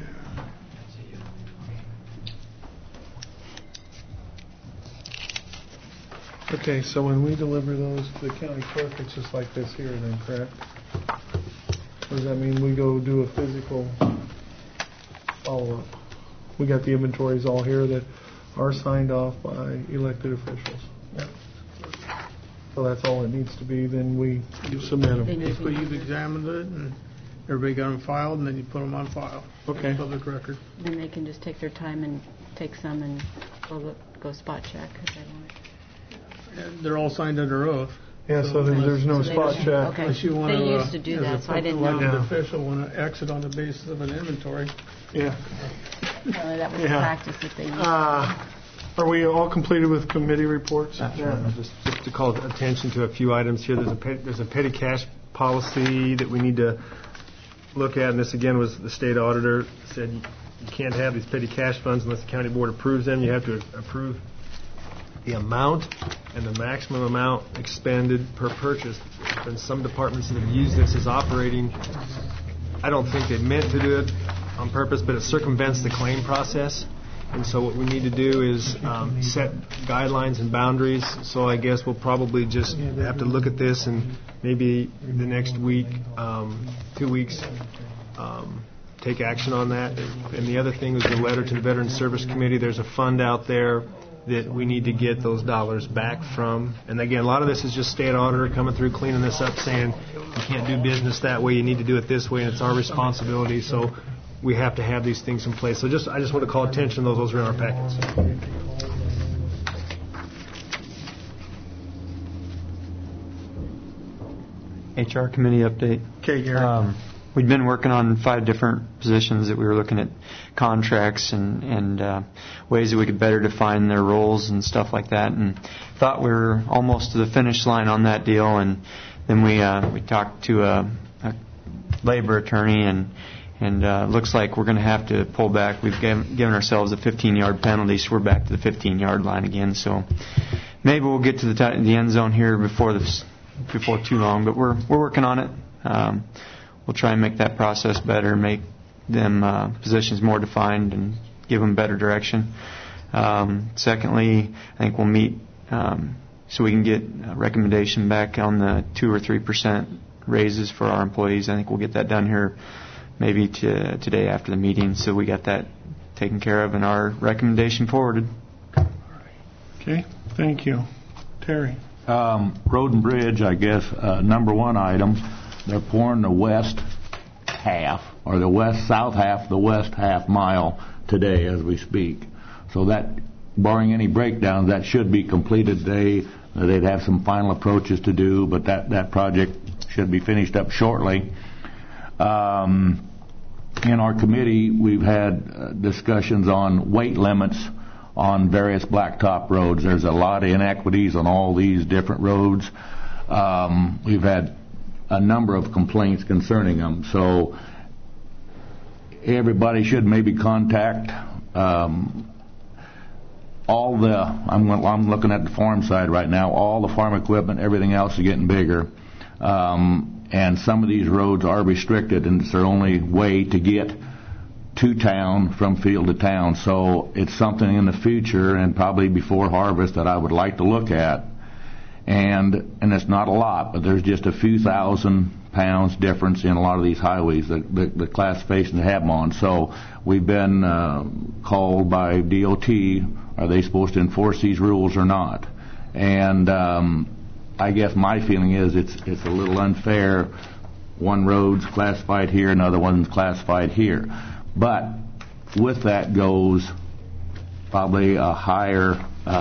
Okay, so when we deliver those to the county clerk, it's just like this here then, correct? Or does that mean we go do a physical follow-up? We got the inventories all here that are signed off by elected officials. Yeah. So that's all it needs to be, then we submit them. Basically, you've examined it, and everybody got them filed, and then you put them on file. Okay. Public record. Then they can just take their time and take some and go spot check if they want. And they're all signed under oath. Yeah, so there's no spot check. Okay. Unless you want They to, used to do that, as so I a didn't elected know. official, want to exit on the basis of an inventory. Yeah. Apparently that was the Yeah. practice that they used. Are we all completed with committee reports? Yeah. Just to call attention to a few items here. There's a petty cash policy that we need to look at, and this again was the state auditor said you can't have these petty cash funds unless the county board approves them. You have to approve the amount and the maximum amount expended per purchase. And some departments that have used this as operating, I don't think they meant to do it on purpose, but it circumvents the claim process. And so what we need to do is set guidelines and boundaries. So I guess we'll probably just have to look at this and maybe the next week, 2 weeks, take action on that. And the other thing is the letter to the Veterans Service Committee. There's a fund out there that we need to get those dollars back from. And again, a lot of this is just state auditor coming through, cleaning this up, saying you can't do business that way, you need to do it this way, and it's our responsibility. So we have to have these things in place. So I just want to call attention to those are in our packets. HR committee update. Okay, Gary. We'd been working on 5 different positions that we were looking at contracts and ways that we could better define their roles and stuff like that, and thought we were almost to the finish line on that deal. And then we talked to a labor attorney, and looks like we're going to have to pull back. We've given ourselves a 15-yard penalty, so we're back to the 15-yard line again. So maybe we'll get to the end zone here before too long, but we're working on it. We'll try and make that process better, make them positions more defined, and give them better direction. Secondly, I think we'll meet so we can get a recommendation back on the 2 or 3% raises for our employees. I think we'll get that done here maybe today after the meeting, so we got that taken care of and our recommendation forwarded. Okay, thank you. Terry. Road and Bridge, I guess, number one item, they're pouring the west half, or the south half, the west half mile today as we speak. So that, barring any breakdowns, that should be completed today. They'd have some final approaches to do, but that project should be finished up shortly. In our committee, we've had discussions on weight limits on various blacktop roads. There's a lot of inequities on all these different roads. We've had a number of complaints concerning them. So everybody should maybe contact I'm looking at the farm side right now. All the farm equipment, everything else is getting bigger. And some of these roads are restricted, and it's their only way to get to town from field to town. So it's something in the future, and probably before harvest, that I would like to look at. And it's not a lot, but there's just a few thousand pounds difference in a lot of these highways, the classification they have them on. So we've been called by DOT, are they supposed to enforce these rules or not? And I guess my feeling is it's a little unfair. One road's classified here, another one's classified here. But with that goes probably a higher,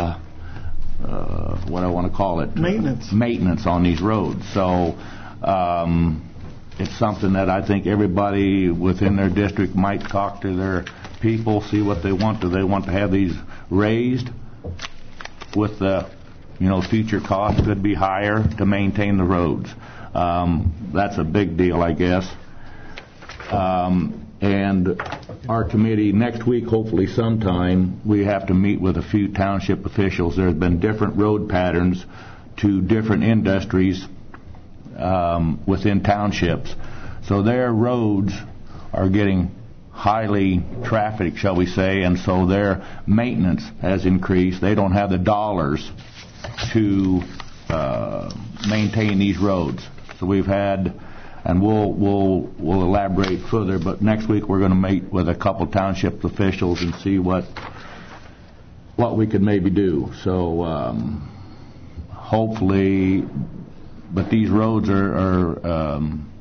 what I want to call it? Maintenance on these roads. So it's something that I think everybody within their district might talk to their people, see what they want. Do they want to have these raised with the, future cost could be higher to maintain the roads? That's a big deal, I guess. And our committee, next week, hopefully sometime, we have to meet with a few township officials. There's been different road patterns to different industries within townships. So their roads are getting highly trafficked, shall we say, and so their maintenance has increased. They don't have the dollars to maintain these roads. So we've had, and we'll elaborate further, but next week we're going to meet with a couple township officials and see what we could maybe do. So hopefully, but these roads are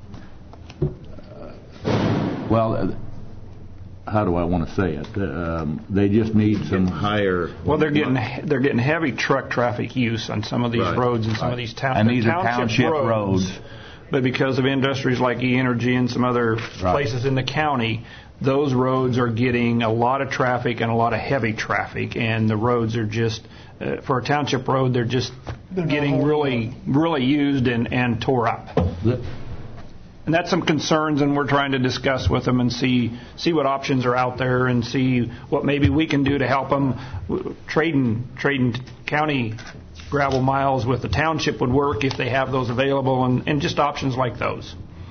well, how do I want to say it? They just need some higher. Well, they're getting heavy truck traffic use on some of these roads and some of these towns. And these are township roads. But because of industries like E-Energy and some other places in the county, those roads are getting a lot of traffic and a lot of heavy traffic, and the roads are just, for a township road, they're getting really used and tore up. And that's some concerns, and we're trying to discuss with them and see what options are out there and see what maybe we can do to help them. Trading county gravel miles with the township would work if they have those available, and just options like those.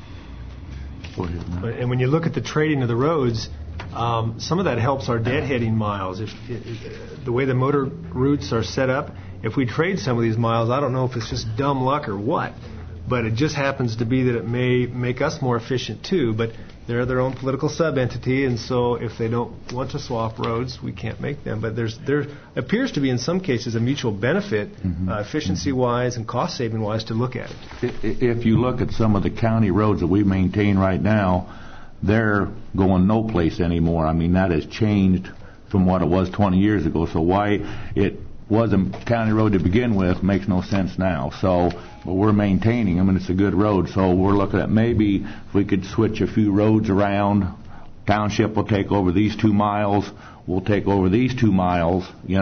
And when you look at the trading of the roads, some of that helps our deadheading miles. If the way the motor routes are set up, if we trade some of these miles, I don't know if it's just dumb luck or what, but it just happens to be that it may make us more efficient too. But they're their own political sub-entity, and so if they don't want to swap roads, we can't make them. But there appears to be, in some cases, a mutual benefit, efficiency-wise and cost-saving-wise, to look at it. If you look at some of the county roads that we maintain right now, they're going no place anymore. I mean, that has changed from what it was 20 years ago. So why it was a county road to begin with makes no sense now. So, but we're maintaining them, and it's a good road. So we're looking at maybe if we could switch a few roads around. Township will take over these 2 miles. We'll take over these 2 miles.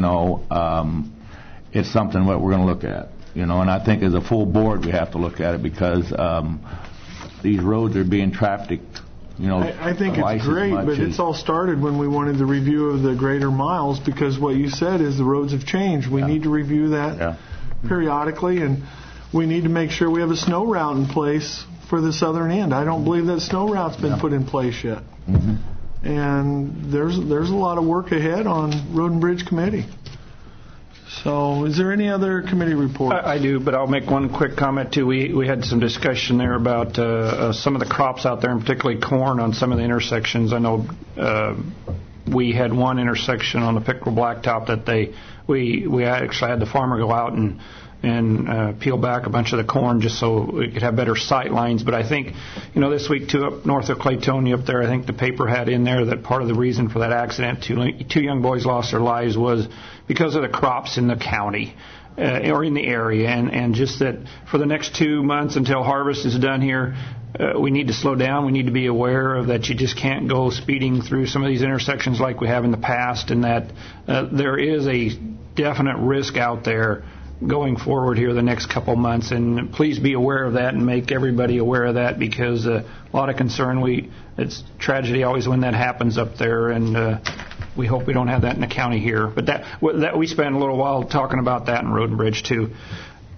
It's something that we're going to look at. And I think as a full board we have to look at it because these roads are being trafficked. I think it's great, but it's all started when we wanted the review of the greater miles, because what you said is the roads have changed. We need to review that periodically, and we need to make sure we have a snow route in place for the southern end. I don't believe that snow route's been put in place yet. And there's a lot of work ahead on Road and Bridge Committee. So, is there any other committee report? I do, but I'll make one quick comment too. We had some discussion there about some of the crops out there, and particularly corn on some of the intersections. I know we had one intersection on the Pickerel Blacktop that we actually had the farmer go out and peel back a bunch of the corn just so we could have better sight lines. But I think, this week too, up north of Claytonia up there, I think the paper had in there that part of the reason for that accident, two young boys lost their lives, was because of the crops in the county or in the area, and just that for the next 2 months until harvest is done here, we need to slow down. We need to be aware of that you just can't go speeding through some of these intersections like we have in the past, and that there is a definite risk out there going forward here the next couple months, and please be aware of that and make everybody aware of that, because a lot of concern. It's tragedy always when that happens up there, and we hope we don't have that in the county here. But that we spent a little while talking about that in Road and Bridge too.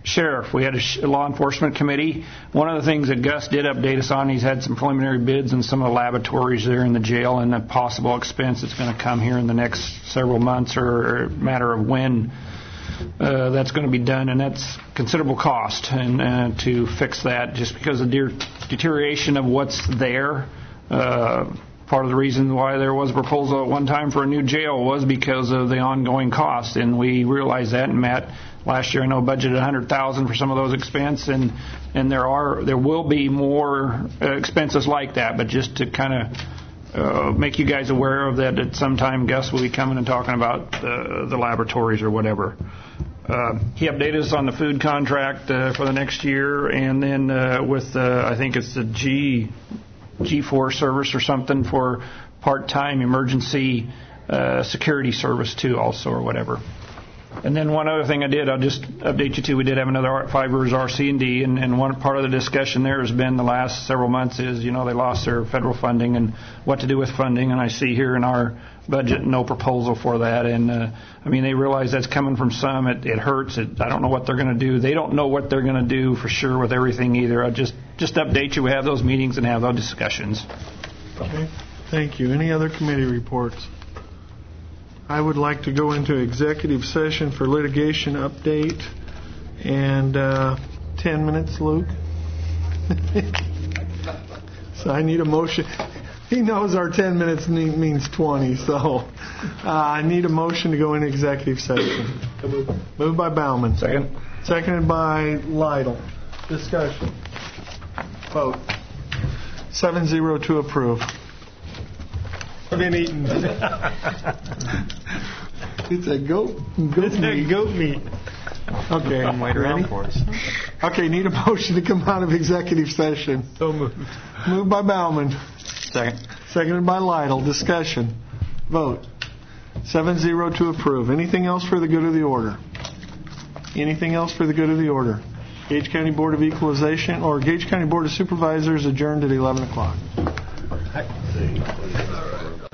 Sheriff, we had a law enforcement committee. One of the things that Gus did update us on, he's had some preliminary bids in some of the lavatories there in the jail and the possible expense that's going to come here in the next several months or a matter of when that's going to be done, and that's considerable cost and to fix that just because of deterioration of what's there. Part of the reason why there was a proposal at one time for a new jail was because of the ongoing cost, and we realized that. And Matt, last year I know budgeted $100,000 for some of those expenses, and there will be more expenses like that. But just to kind of make you guys aware of that, at some time Gus will be coming and talking about the laboratories or whatever. He updated us on the food contract for the next year, and then with I think it's the G4 service or something for part-time emergency security service too also or whatever. And then one other thing I'll just update you to, we did have another Fibers RC&D, and one part of the discussion there has been the last several months is, they lost their federal funding and what to do with funding, and I see here in our budget no proposal for that, and they realize that's coming from some. It hurts. I don't know what they're going to do. They don't know what they're going to do for sure with everything either. I'll just update you. We have those meetings and have those discussions. Okay. Thank you. Any other committee reports? I would like to go into executive session for litigation update, and 10 minutes, Luke. So I need a motion. He knows our 10 minutes means 20, so I need a motion to go into executive session. Moved by Bauman. Second. Seconded by Lytle. Discussion. Vote. 7-0 to approve. I've been eating. It's a goat meat. Okay. Come wait around for us. Okay, need a motion to come out of executive session. So moved. Moved by Bauman. Second. Seconded by Lytle. Discussion. Vote. 7-0 to approve. Anything else for the good of the order? Anything else for the good of the order? Gage County Board of Equalization or Gage County Board of Supervisors adjourned at 11 o'clock.